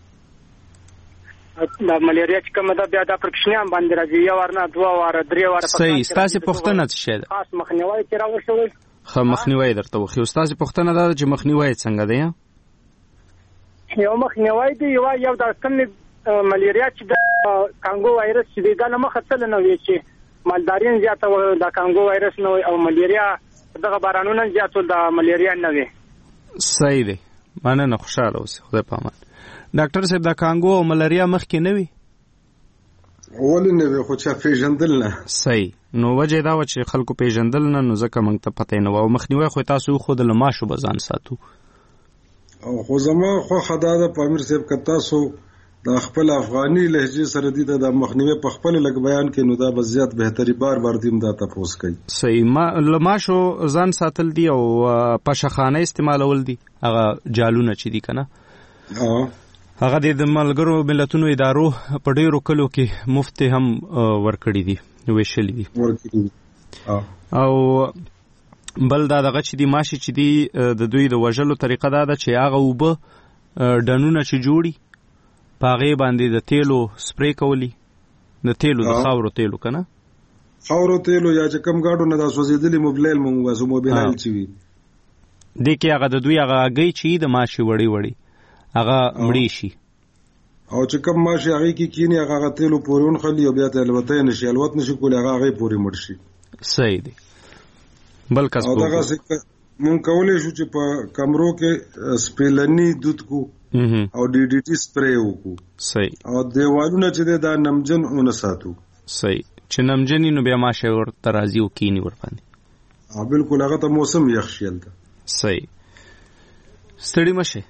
د ملاریا چې کوم دا بیا د پرکشنیان باندې راځي یو ورنه 2 واره 3 واره. صحیح. ستاسو پوښتنه څه شه ده؟ خاص مخنیوي چې راوښوي. خو مخنیوي درته وخی. ستاسو پوښتنه دا چې مخنیوي څنګه دی؟ یو مخنیوي دی یو د کوم ملاریا چې د کانګو وایرس چې دا نه مختصل نه وي چې مالدارین زیاته د کانګو وایرس نه او ملاریا دغه بارانونه زیاتو د ملاریا نه وي. صحیح دی. مننه، خوشاله اوسئ. خدای په امان. ډاکټر صاحب د کانګو او ملاریا مخکې نه وي؟ ولې نه وي خو چا پیژندل نه. صحیح. نو وجه دا و چې خلکو پیژندل نه نو ځکه موږ ته پته نه و. مخنیوي خو تاسو خو د لماشو بزان ساتو او خو زما خو خدا د پامیر صاحب ک تاسو د خپل افغاني لهجه سره دي ته د مخنیوي په خپل لګ بیان کې نو دا بزیات بهتري بار دیم دا تاسو کوي. صحیح. ما لماشو ځان ساتل دي او پشخانه استعمالول دي هغه جالونه چې دي کنه هغه د ملګرو ملتونو ادارو په ډیرو کلو کې مفت هم ورکړي دي ویشلې دي او بل دا دغه چې دی ماشي چې دی د دوی د وژلو طریقه دا ده چې هغه وبه ډنونه چې جوړي پاغه باندې د تیلو سپری کولی د تیلو د خاورو تیلو کنه خاورو تیلو یا چې کم گاډو نه د سوزیدلی موبایل مونږ واسو موبایل چی وی د کې هغه د دوی هغه اگې چې د ماشي وړي هغه مړی شي او چې کم ماشي هغه کې کینی هغه تیلو پورون خلی او بیا ته الوته نشي الوت نشي کولی هغه پوری مړ شي. صحیح دی. بل کس او دغه مونږ کولای شو چې په کمرو کې سپیلنی دود کو او ډي ډي ټي سپری وکړو. صحیح. او دیوالونه چې دا نمجن اون ساتو. صحیح. چې نمجن نو بیا ماشه ور ترازی او کینی ور باندې بالکل هغه ته موسم یخ شیل ده. صحیح. ستړي مشه.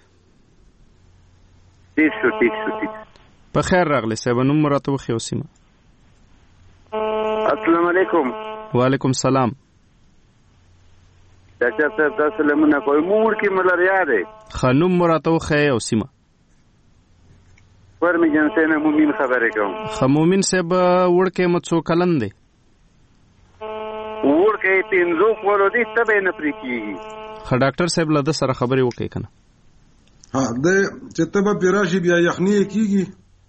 ٹھیک شو. په خیر راغلی صاحب. نوم راته وخی او سیمه. السلام علیکم. وعلیکم السلام. ډاکټر صاحب تاسو لمنه کوئی مور کې ملاریا ده خنوم مراتو خې او سیمه ورمه جنسه نه مومن خبره کوم خمومن صاحب ورکه مڅو کلن دی ورکه 300 کولو دي تبه نه پری کیږي خ ډاکټر صاحب له سره خبرې وکړي کنه ها د چتبه پیراشي بیا یخنی کیږي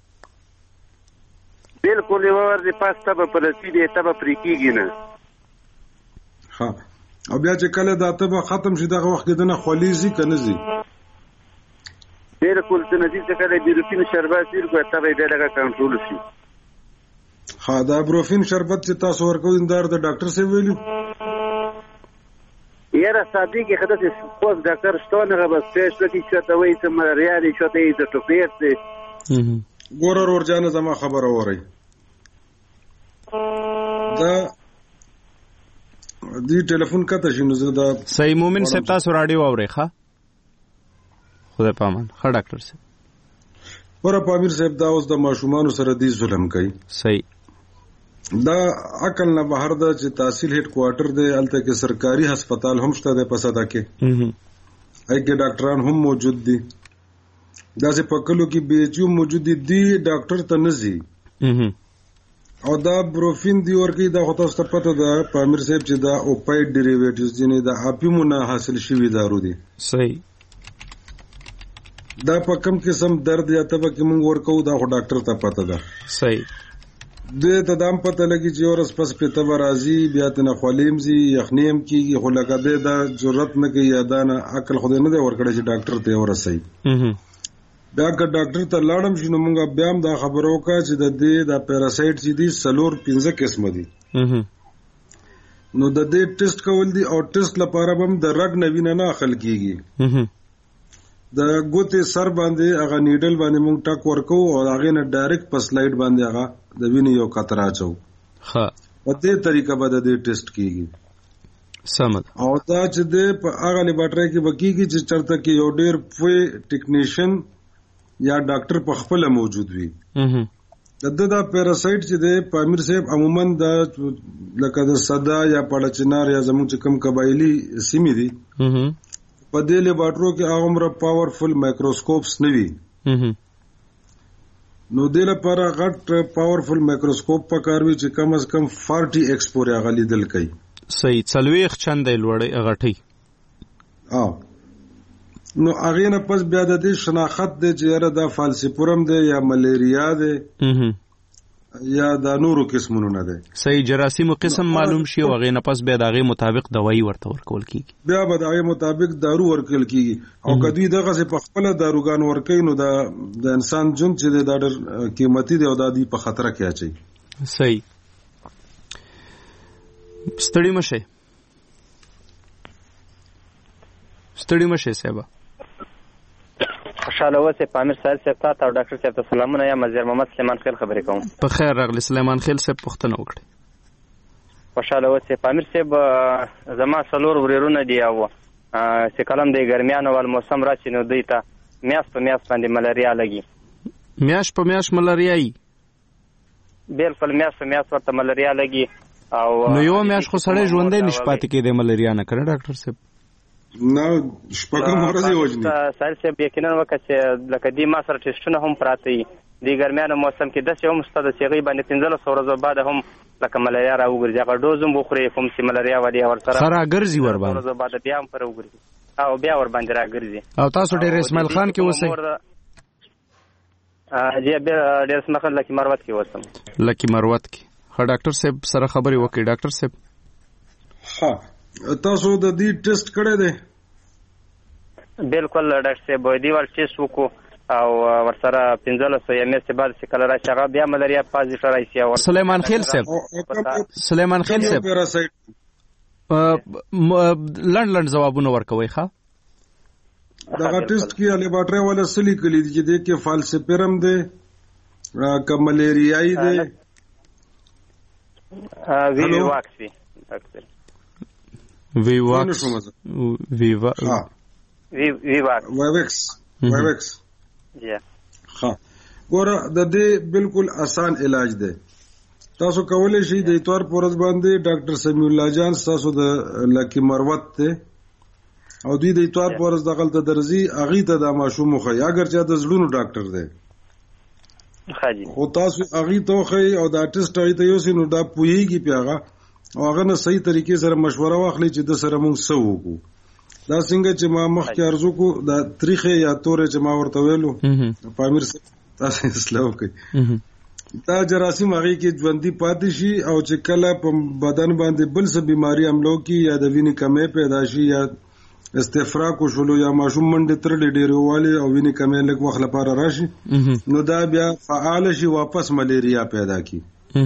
بالکل ور دي پاسته په پرستی دي تبه پری کیږي نه ها او بیا چې کله دا تبه ختم شي دغه وخت کې نه خلیزي کنه زی بالکل څه نه دي چې کله د روتین شربت سیر کو تبه دې لګه کنټرول شي ها دا بروفین شربت چې تاسو ورکوئ اندار د ډاکټر سی ویلو یاره سادي کې خدای سپوز ډاکټر شتونه غو سپیشل کې چې ته وایي چې ملاریا دي چې ته یې د ټوپیر دي ګور ورجانه زما خبر اوري دا دی ټلیفون کته شنو زه دا صحیح مومن صاحب تاسو رادیو اوري ښا خدای پامان ښه ډاکټر صاحب ور پامیر صاحب دا اوس د ماشومان سره دی ظلم کوي صحیح دا عقل نه بهر دا چې تحصیل هډ کوارټر دی الته کې سرکاري هسپتال هم شته د پساده کې اګه ډاکټران هم موجود دي دا چې پکلو کې بیچو موجود دي ډاکټر ته نزي او دا بروفین دی ورکی دا خو تاسو ته پته ده پامیر صاحب چې دا اوپایډ ډیریویټیوز دي دا اپیمونه حاصل شوی دارو دي صحیح دا په کم قسم درد یا تبه کې مونږ ورکو دا خو ډاکټر ته پته ده صحیح دې ته دام پته لګي چې اورس پس په تبه راځي بیا ته نه خولیم زی یخنیم کیږي خو لکه دې دا ضرورت نه کوي یادانه عقل خو دې نه دی ورکړی چې ډاکټر ته ورسي بیا که ډاکټر ته لاړم شنو مونږ بیا هم دا خبرو کا چې د دې دا پیراسایټ چې دي سلور 15 قسم دي نو د دې ټیسټ کول دي او ټیسټ لپاره هم د رګ نوینه نه اخل کیږي د ګوتې سر باندې هغه نیډل باندې مونږ ټاک ورکو او هغه نه ډایرکټ په سلایډ باندې هغه د وینې یو قطره اچو ها په دې طریقه به د دې ټیسټ کیږي سمد او دا چې د هغه لیبارټری کې وکیږي چې چرته کې یو ډیر پوی ټیکنیشن یا ډاکټر په خپل موجود وي دا پیراسایټ چې د پامیر صاحب عموما د لکه د صدا یا پړچنار یا زموږ چې کم قبایلی سیمې دي په دې لیبارټرو کې هغه پاورفل مایکروسکوپس نوي نو دې لپاره غټ پاورفل مایکروسکوپ پکاروي چې کم از کم 40x پورې غلي دل کوي صحیح څلويخ چند لوړې غټي نو هغه نه پس بیا د دې شناخت د چیرې د فالسیپورم دی یا ملیریا دی یا د نورو قسمونو نه دی صحیح جراثیم قسم معلوم شي او هغه نه پس بیا دغه مطابق دوايي ورته ورکول کیږي بیا به دغه مطابق دارو ورکول کیږي او کدی دغه څه په خپل داروګان ورکې نو د انسان جون چې د ډېر قیمتي دی او د دې په خطر کې اچي صحیح ستړي مشه صاحب خوشاله اوسه پامیر صاحب ته او ډاکټر صاحب ته سلامونه یا مزیر محمد سلیمان خیل خبرې کوم په خیر راغلی سلیمان خیل صاحب پوښتنه وکړه خوشاله اوسه پامیر صاحب زما سلور وريرونه دی او چې کلم د ګرمیانو ول موسم راشي نو دوی ته میاس په میاس باندې ملاریا لګي میاش په میاش ملاریا بالکل میاس په میاس ورته ملاریا لګي او نو یو میاش خو سړی ژوندې نشپاتې کې د ملاریا نه کړ ډاکټر صاحب نه شپږم ورځې وژني سایل صاحب یقینا وکړه چې لکه دې ما سره ټیسټونه هم پراته دي د ګرمیانو موسم کې داسې هم شته چې هغوی باندې 15 ورځو بعد هم لکه ملاریا راوګرځي هغه ډوز هم وخوري کوم چې ملاریا ودی ورسره راګرځي ور باندې ورځو بعد بیا هم پر وګرځي او بیا ور باندې راګرځي او تاسو ډېر اسماعیل خان کې اوسئ جی ډېر اسماعیل خان لکی مروت کې اوسم لکی مروت کې ها ډاکټر صاحب سره خبرې وکړي ډاکټر صاحب ها تاسو د دې ټیسټ کړی دی بالکل ډاکټر صاحب دی ور ټیسټ وکړو او ورسره 1500 یم اس بعد چې کله راشي هغه بیا ملاریا پازیټیو راځي او سلیمان خیل صاحب لند جوابونه ورکوي ښا دا ټیسټ کې لیبارټری ولا سلی کلی دي چې د کې فالسیپرم دی کملیریای دی وی واکسي ویوکس ها ګوره د دې بالکل آسان علاج دی تاسو کولای شئ د اتوار پورز باندې ډاکټر سمیع الله جان تاسو د لکی مروت ته او دوی د اتوار پورز دغل ته درځي اغه ته د ماشوم خو اگر چې د زړونو ډاکټر دی خاجي خو تاسو اغه ته خو او د ارتست ای ته یو سینو دا پویږي پیغه او هغه نه صحیح طریقې سره مشوره واخلي چې د سره موږ سو وکړو دا څنګه چې ما مخکې ارزو کو دا تاریخ یا تورې چې ما ورته ویلو پامیر تاسو اصلاح وکړي دا جراثیم هغه کې ژوندۍ پاتې شي او چې کله په بدن باندې بل څه بيماري عملو کې یا د وینې کمې پیدا شي یا استفراق وشلو یا ماشوم منډه ترلې ډیروالي او وینې کمې لږ وخت لپاره راشي نو دا بیا فعال شي واپس ملیریا پیدا کی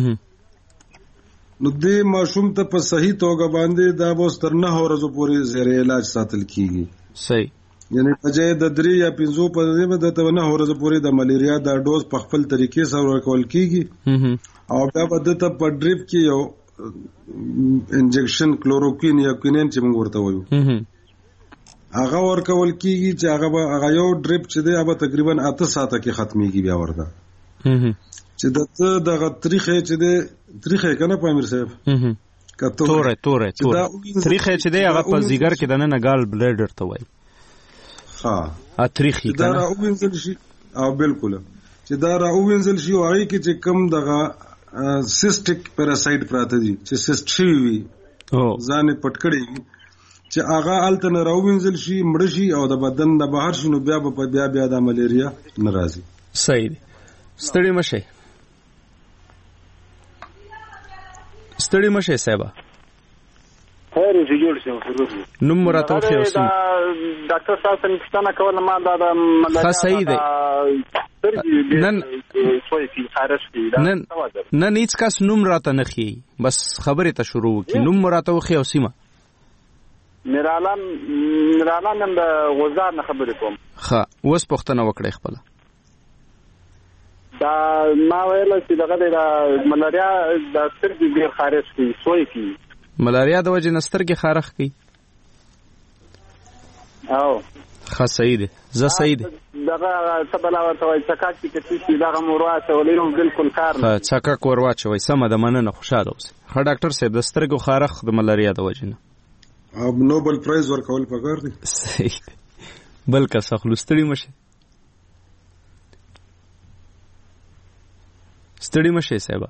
نو دې ماشوم ته په صحیح توګه باندې دا به تر 9 ورځې پورې زیر علاج ساتل کیږي صحیح یعنی په ځای د 3 یا 5 په دې به د 9 ورځې پورې د ملیریا د ډوز په خپل طریقې سره ورکول کیږي او بیا به د په ډریپ کې یو انجکشن کلوروکوین یا کوینین چې موږ ورته وایو هغه ورکول کیږي چې هغه یو ډریپ چې دی هغه تقریبا 8 ساعته کې ختميږي بیا ورته چې دغه تاریخ چې دی تاریخ کنه پامیر صاحب تورې تاریخ چې دی هغه په زیګر کې د نه ګال بلیډر ته وایي ها تاریخي کنه دا راوینځل شي او بالکل چې دا راوینځل شي او هغه کې چې کم دغه سیسټیک پیراسایت پراته دي چې سیسټ شي وي ځان پټکړي چې هغه الته نه راوینځل شي مړ شي او د بدن د بهر شنو بیا د ملیریا ناراضي صحیح ستړي مشه صاحب خیر دې جوړ شو نو مراتو خو اوسم ډاکټر صاحب څنګه پښتنه کول ما دا ملاریا صحیح دی نن هیڅ کس نوم راته نه خي بس خبره ته شروع کی نوم مراتو خو اوسم میرالان نن د غوزار نه خبرې کوم ښه اوس پښتنه وکړې خپل دا ما ویل چې دغه د ملاریا د سترګې ډیر خارښ کی سوی کی ملاریا د وجه نسترګې خارښ کی او ښه صحیح دی زه صحیح دی دغه تبلا ورته وای چکاک چې دغه مورواته ولینو بالکل کار ښه چکاک ورواچ وای سم د مننه خوشاله اوسه ښه ډاکټر صاحب د سترګو خارښ د ملاریا د وجه نه اب نوبل پرایز ورکول پکار دي صحیح بل کا سخلستړي مشه ستړي مشه صاحب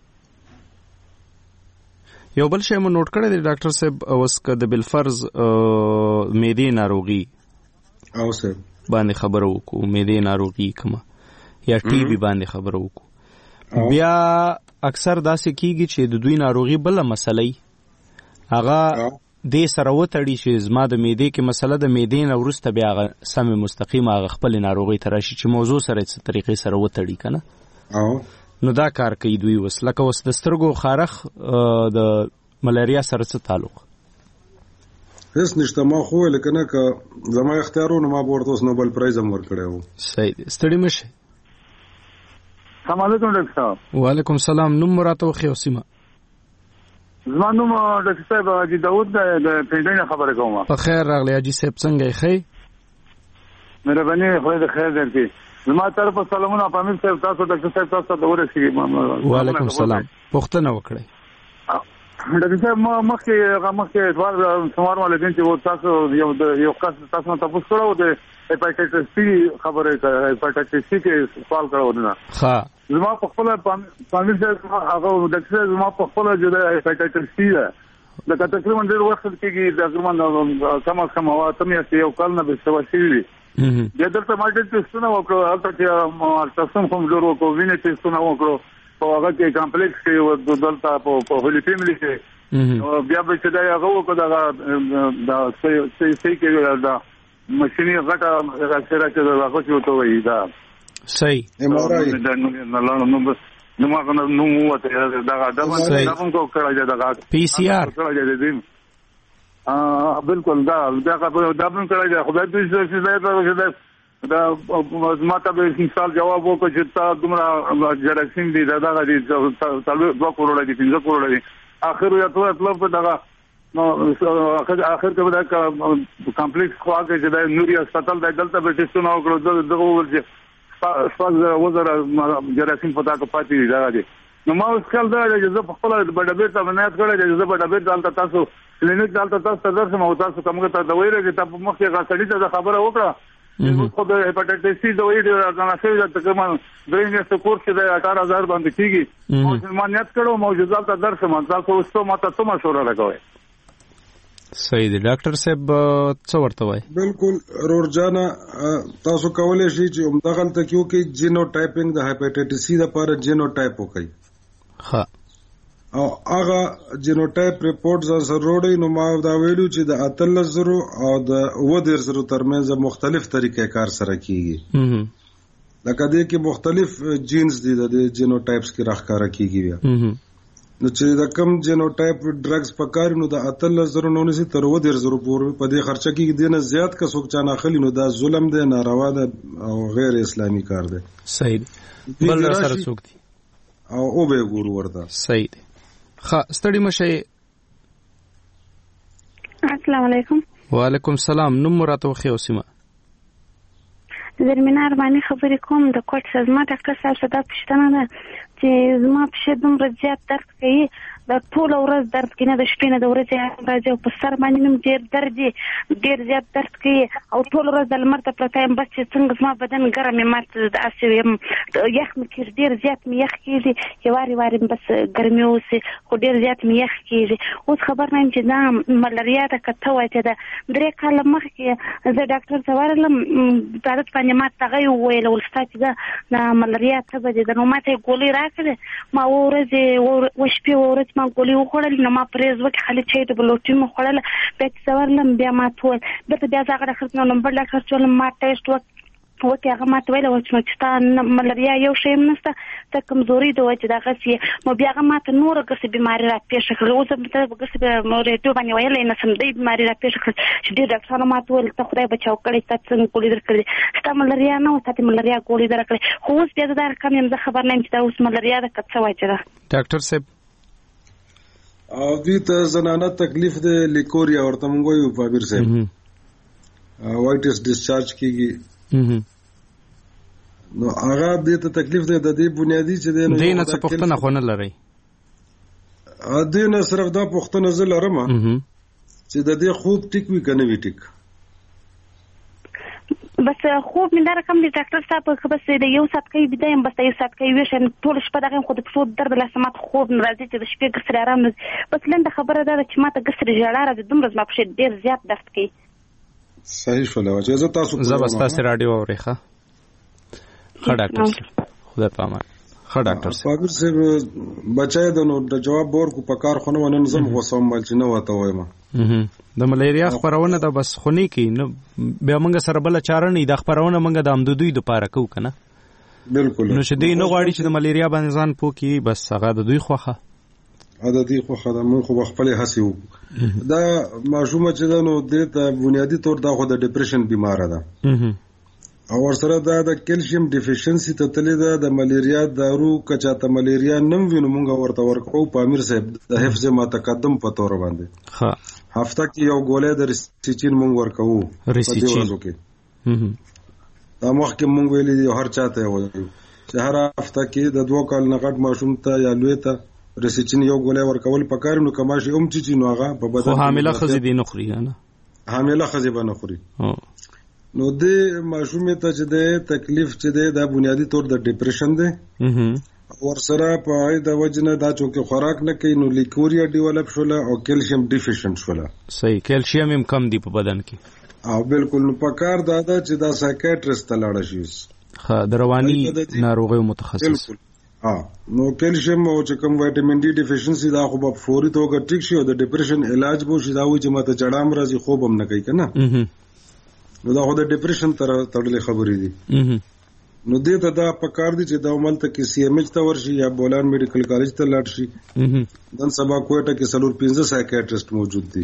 یو بل شی مو نوٹ کړی دی ډاکټر صاحب اوس که د بالفرض معدې ناروغي او صاحب باندې خبرو وکړو معدې ناروغي کومه یا ټي بي باندې خبرو وکړو بیا اکثر داسې کیږي چې د دوی ناروغي بل مسلې هغه دې سره وتړي چې زما د معدې کې مسله د معدې نه ورسته بیا هغه سم مستقیم هغه خپل ناروغي تراشي چې موضوع سره څه طریقې سره وتړي کنه او نو دا کار کوي دوی وس لکه وس د سترګو خارښ د ملاریا سره څه تعلق هیڅ نشته ما خو لکنه که زما اختیارونه ما ورته اوس نوبل پرایز هم ورکړی صحیح دی ستړي مشه السلام علیکم ډاکټر صاحب وعلیکم السلام نوم مراتو خو سیمه زما نوم ډاکټر صاحب حاجی داوود د پنځه خبره کوم په خیر راغلی حاجی صاحب څنګه یې خی مهرباني خو د خیر درکې زما طرف سلامونه پامیر صاحب تاسو ډاکټر صاحب تاسو ته ورسېږي وعلیکم السلام پوښتنه وکړئ ډاکټر صاحب ما مخکې اتوار سمار والدین چې تاسو یو کس تاسو ته پوښتنه کړو د هپاتایټس سی خبره هپاتایټس سی کې سوال کړو نه ها زما په خپل پامیر صاحب هغه ډاکټر صاحب زما په خپل چې د هپاتایټس سی ده لکه تقریبا ډېر وخت کېږي تقریبا کم از کم هوا ته مې یو کال نه به سوا شي بیا دلته ما ډېر ټیسټونه وکړو هلته چې الټراساوند هم جوړ وکړو وینې ټیسټونه وکړو په هغه کې کمپلیکس کې دلته په هولي فیملي کې بیا به چې دا هغه وکړو دا صحیح کې دا مشیني غټه اکثره چې دا هغه چې وته وایي دا صحیح نو ما نو وته دا هم کو کړی دا پی سی آر بالکل دا هم کړی دی خدای دې دا ماته به مثال جواب وکړي چې تا دومره جراثیم دي دا غدي 2 کروڑ دي 15 کروڑ دي اخر یو ته مطلب دا نو اخر کې دا کمپلیکس خو هغه چې دا نوري هسپتال د دلته به ټیسټونه وکړو دغه ورځ 5000 جراثیم پتا کو پاتې دي دا دي نو ما اوس کال دا چې زه په خپل بډابې ته بنیاد کړی چې زه بډابې دالته تاسو کلینیک دالته تاسو ته درسم او تاسو کومه ته دوی راځي تاسو مخکې غاښړی ته خبره وکړه خو د هپاتایټس سی دوی د ځاناسي د تکمن درېنګ څه کورس دی 18000 باندې کیږي او مسلمانیت کړو موجوده ته درسم تاسو اوس ته ماته څه مشوره راکوي. صحیح دی ډاکټر صاحب څه ورته وای؟ بالکل رورجانا تاسو کولای شئ چې همدغه تکیو کې جینو ټایپینګ د هپاتایټس سی لپاره جینو ټایپ وکړئ. ها او هغه جینو ټایپ ریپورت سره وروړي نو ما دا ویلو چې د 13 او د 10 ترمنځ مختلف طریقې کار سره کیږي. لکه دې کې مختلف جینز دي د جینو ټایپس کې راخاره کیږي. نو چې د کم جینو ټایپ ډرګز پکاري نو د 13 نو نسی تر 10 پورې په دې خرچه کې دینه زیات کا څوک چانه خلی نو دا ظلم دی، ناروا ده او غیر اسلامي کار دی. صحیح بل سره څوک دي او به ګورو ورته. صحیح دی. ها ستړي مشه. السلام علیکم. وعلیکم السلام. نوم راته خو سیمه زرمینار باندې خبرې کوم د کوټ سازمان ډاکټر صاحب صدا پښتنه ده چې زما په شه دومره زیات درد کوي د ټول ورځ درد کوي نه د شپې نه د ورځې راځي او په سر باندې نم ډېر زیات درد کوي او ټول ورځ د لمر ته پرته یم بس چې څنګه زما بدن ګرم یې ماته داسې یم یخ مې کېږي ډېر زیات مې یخ کېږي چې وارې بس ګرمي اوسي خو ډېر زیات مې یخ کېږي. اوس خبر نه یم چې دا ملاریا ده که ته وایې چې د 3 کاله مخکې زه ډاکټر ته ورغلم په عادت باندې ما ته هغه وویل ولستا چې دا ملاریا تبه دي نو ما ته یې ګولۍ راکړې ما شپې ورځ ما ګولۍ وخوړل نو ما پرېز وکړې خالي چای د بلوټي مې خوړله بیا چې زه ورغلم بیا ما ته وویل بېرته بیا زه هغه ډاکټر ته لاړم بل ډاکټر چې ولم ما ټېسټ وکړې هغه ما ته ویله وه چې ستا ملاریا یو شی هم نشته ته کمزوري ده وایي چې دغسې یې نو بیا هغه ما ته نوره ګسې بیماري راپېښه کړې اوس ته ګسې ریډیو باندې ویلی نشم دی بیماري راپېښه کړې چې ډېر ډاکټرانو ما ته وویل ته خدای بچاو کړی تا څنګه ګولۍ درکړې ستا ملاریا نه وه تا ته ملاریا ګولۍ درکړې خو اوس بیا زه دا رقم یم زه خبر نه یم چې دا اوس ملاریا ده که څه وایي چې ده. ډاکټر صاحب او دوی ته زنانه تکلیف دی لیکوریا ورته مونږ وایو پابیر صاحب وایټس ډسچارج کیږي نو هغه دې ته تکلیف دی د دې بنیادی چې دی نو دې نه څه پوښتنه خو نه لري دې نه صرف دا پوښتنه زه لرم چې د دې خوب ټیک وي کنه وی ټیک بس خوب مې دا رقم دی ډاکټر صاحب بس د یو ساعت کوي بیدایم بس د یو ساعت کوي ویشم ټول شپه دغه خو د پښو درد له سمات خوب نه راځي چې د شپې ګسري آرام نه بس لنډه خبره ده چې ماته ګسري ژړا راځي دومره زما پښې ډېر زیات درد کوي. صحیح شو له چې زه تاسو تاسو رادیو اورېخه ښه ډاکټر صاحب خدای پامان ښه ډاکټر صاحب پاګر صاحب بچای د نو د جواب ورکو په کار خو نه ونن زم غوسم مل چې نه وته وایم د ملیریا خبرونه د بس خونی کی نو بیا موږ سره بل چاره نه د خبرونه موږ د امدودوی د پاره کو کنه بالکل نو چې دی نو غواړي چې د ملیریا باندې ځان پوکي بس هغه د دوی خوخه عادتي خوخه د مون خو خپل هسي دا معلومه چې نو د بنیادی طور دا خو د ډیپریشن بیمار ده او ورسره دا د کیلشیم ډیفیشنسي ته تللی ده د ملیریا دارو کچا ته ملیریا نم وینو مونږ ورته ورکو پامیر صاحب د حفظ ما تقدم په تور باندې ها هفته کې یو ګولې د ریسیچین مونږ ورکو په دې ورځو کې دا مخکې مونږ ویلي دی هر چاته وایو چې هر هفته کې د 2 کال نه غټ ماشوم ته یا لوی ته ریسیچین یو ګولې ورکول پکار نو کماشي چې نو هغه په بدن خو حامله خزي دي نه خوري نه حامله خزي به نه خوري نو د ماشومې ته چې د تکلیف چې د بنیادی طور د ډیپریشن دی ورسره په د وجنه دا چې خوراک نه کوي نو لیکوریا ډیولپ شوله او کیلشیم ډیفیشنت شوله. صحیح کیلشیم هم کم دی په بدن کې او بالکل نو پکار دا چې دا سایکیاټریست ته لاړ شي ها د رواني ناروغیو متخصص نو کیلشیم او چې کوم وټامین ډي ډیفیشنسي دا خو په فوري توګه ټیک شي او د ډیپریشن علاج بو شي دا وایي چې ماته جړام راځي خوب هم نه کوي کنه نو دا خو د ډیپریشن تړلې خبرې دي نو دې ته دا پکار دي چې دا عمل ته کې سی ایم ایچ ته ورشي یا بولان میډیکل کالج ته لاړ شي نن سبا کوټه کې سلور 15 سایکیاټریست موجود دي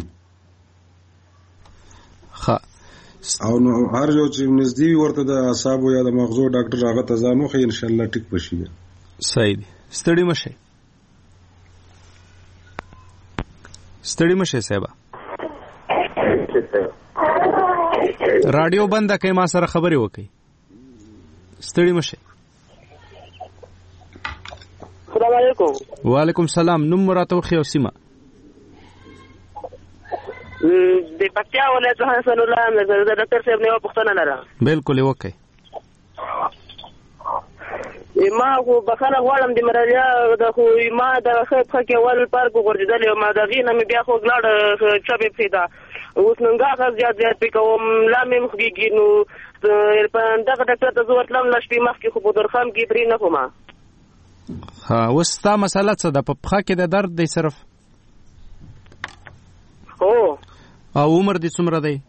ها او نو هر یو چې نږدې ورته د اعصاب یا د مغزو ډاکټر هغه ته ځانو خو ان شاء الله ټیک بشي. صحیح دي ستړي مشه صاحب رادیو بند کړئ ما سره خبرې وکړئ ستړي مشه السلام علیکم. وعلیکم السلام. نوم راته وخی او سیمه؟ د پکتیا ولایت حسن الله د ډاکټر صاحب نه پوښتنه لرم. بالکل وکي. ما خو بخښنه غواړم د مرالیا د خو ما د خپ کې ول پارک ورجدل ما د غینه مې بیا خو ګلاړ چبې پیدا اوس ننګا زیات پکوم لا مې مخګي نو په دغه ډاکټر ته زو ورتلم لښپې مخکې خو په درخم کې پرې نه کومه. ها وستا مسله څه د پخا کې د درد دی صرف؟ هو. او عمر دې څومره دی؟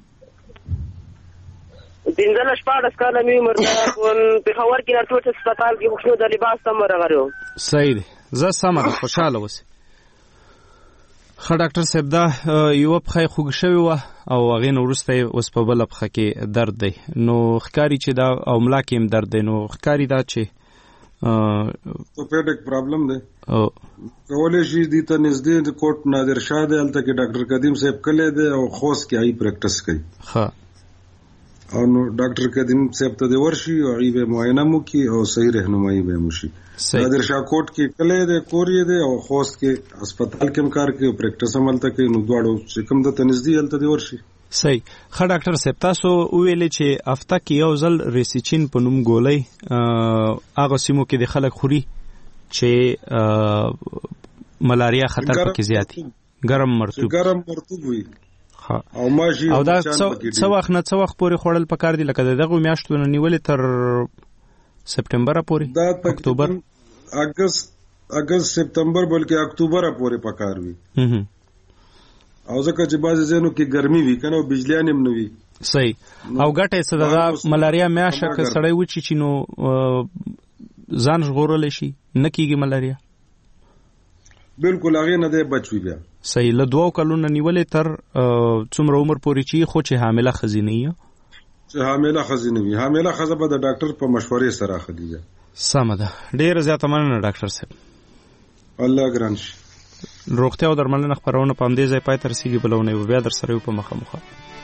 15 کاله مې عمر ده. په خبر کې راټول هسپتال کې خو د لباس تم راغلو. صحیح دی. زه سم ده خوشاله اوسې. خا ډاکټر صاحب دا یو په خوګ شوی و او هغه نو ورسته اوس په بل په کې درد دی. نو ښکاری چې دا او ملا کې هم درد دی. نو ښکاری دا چې orthopedic problem دی. کولای شي د ته نږدې د کوټ نادر شاه دی الته کې ډاکټر قدیم صاحب کله دی او خوست کې ای پریکټس کوي. ها او نو ډاکټر قدیم صاحب ته دی ورشي او ای به معاینه مو کی او صحیح راهنمایي به مو شي. نادر شاه کوټ کې کله دی کورې دی او خوست کې هسپتال کې کار کوي او پریکټس هم الته کوي. نو دواړو چې کوم د تنزدي الته دی ورشي. صحیح. خا ډاکټر صاحب تاسو ویلې چې هفته کې یو ځل ریسیچین په نوم ګولۍ هغه سیمو کې د خلک خوري چې ملاریا خطر پکې زیاتی ګرم مرطوب وي. او ماشي او دا څو وخت نه څو وخت پورې خوړل پکار دي لکه دغه میاشتو نه نیولې تر سپټمبر پورې اکتوبر اگست سپتمبر بلکې اکتوبر پورې پکار وي. او ځکه چې بعضې ځینو کې ګرمي وي کنه او بجلیان هم نه وي. صحیح. او ګټه یې څه ده ملاریا میاشته که سړی وچی نو ځان ژغورلی شي نه کېږي ملاریا. بالکل هغې نه دی بچ وي بیا. صحیح. له 2 کلونو نیولې تر څومره عمر پورې چې خو چې حامله ښځې نه وي. چې حامله ښځې نه وي. حامله ښځه به د ډاکټر په مشورې سره اخلي. سمه ده. ډېره زیاته مننه ډاکټر صاحب. الله ګران شي. روغتیا او درملنه خپرونه په همدې ځای پای ته رسېږي. بلونه بیا در سره یو په مخامخ.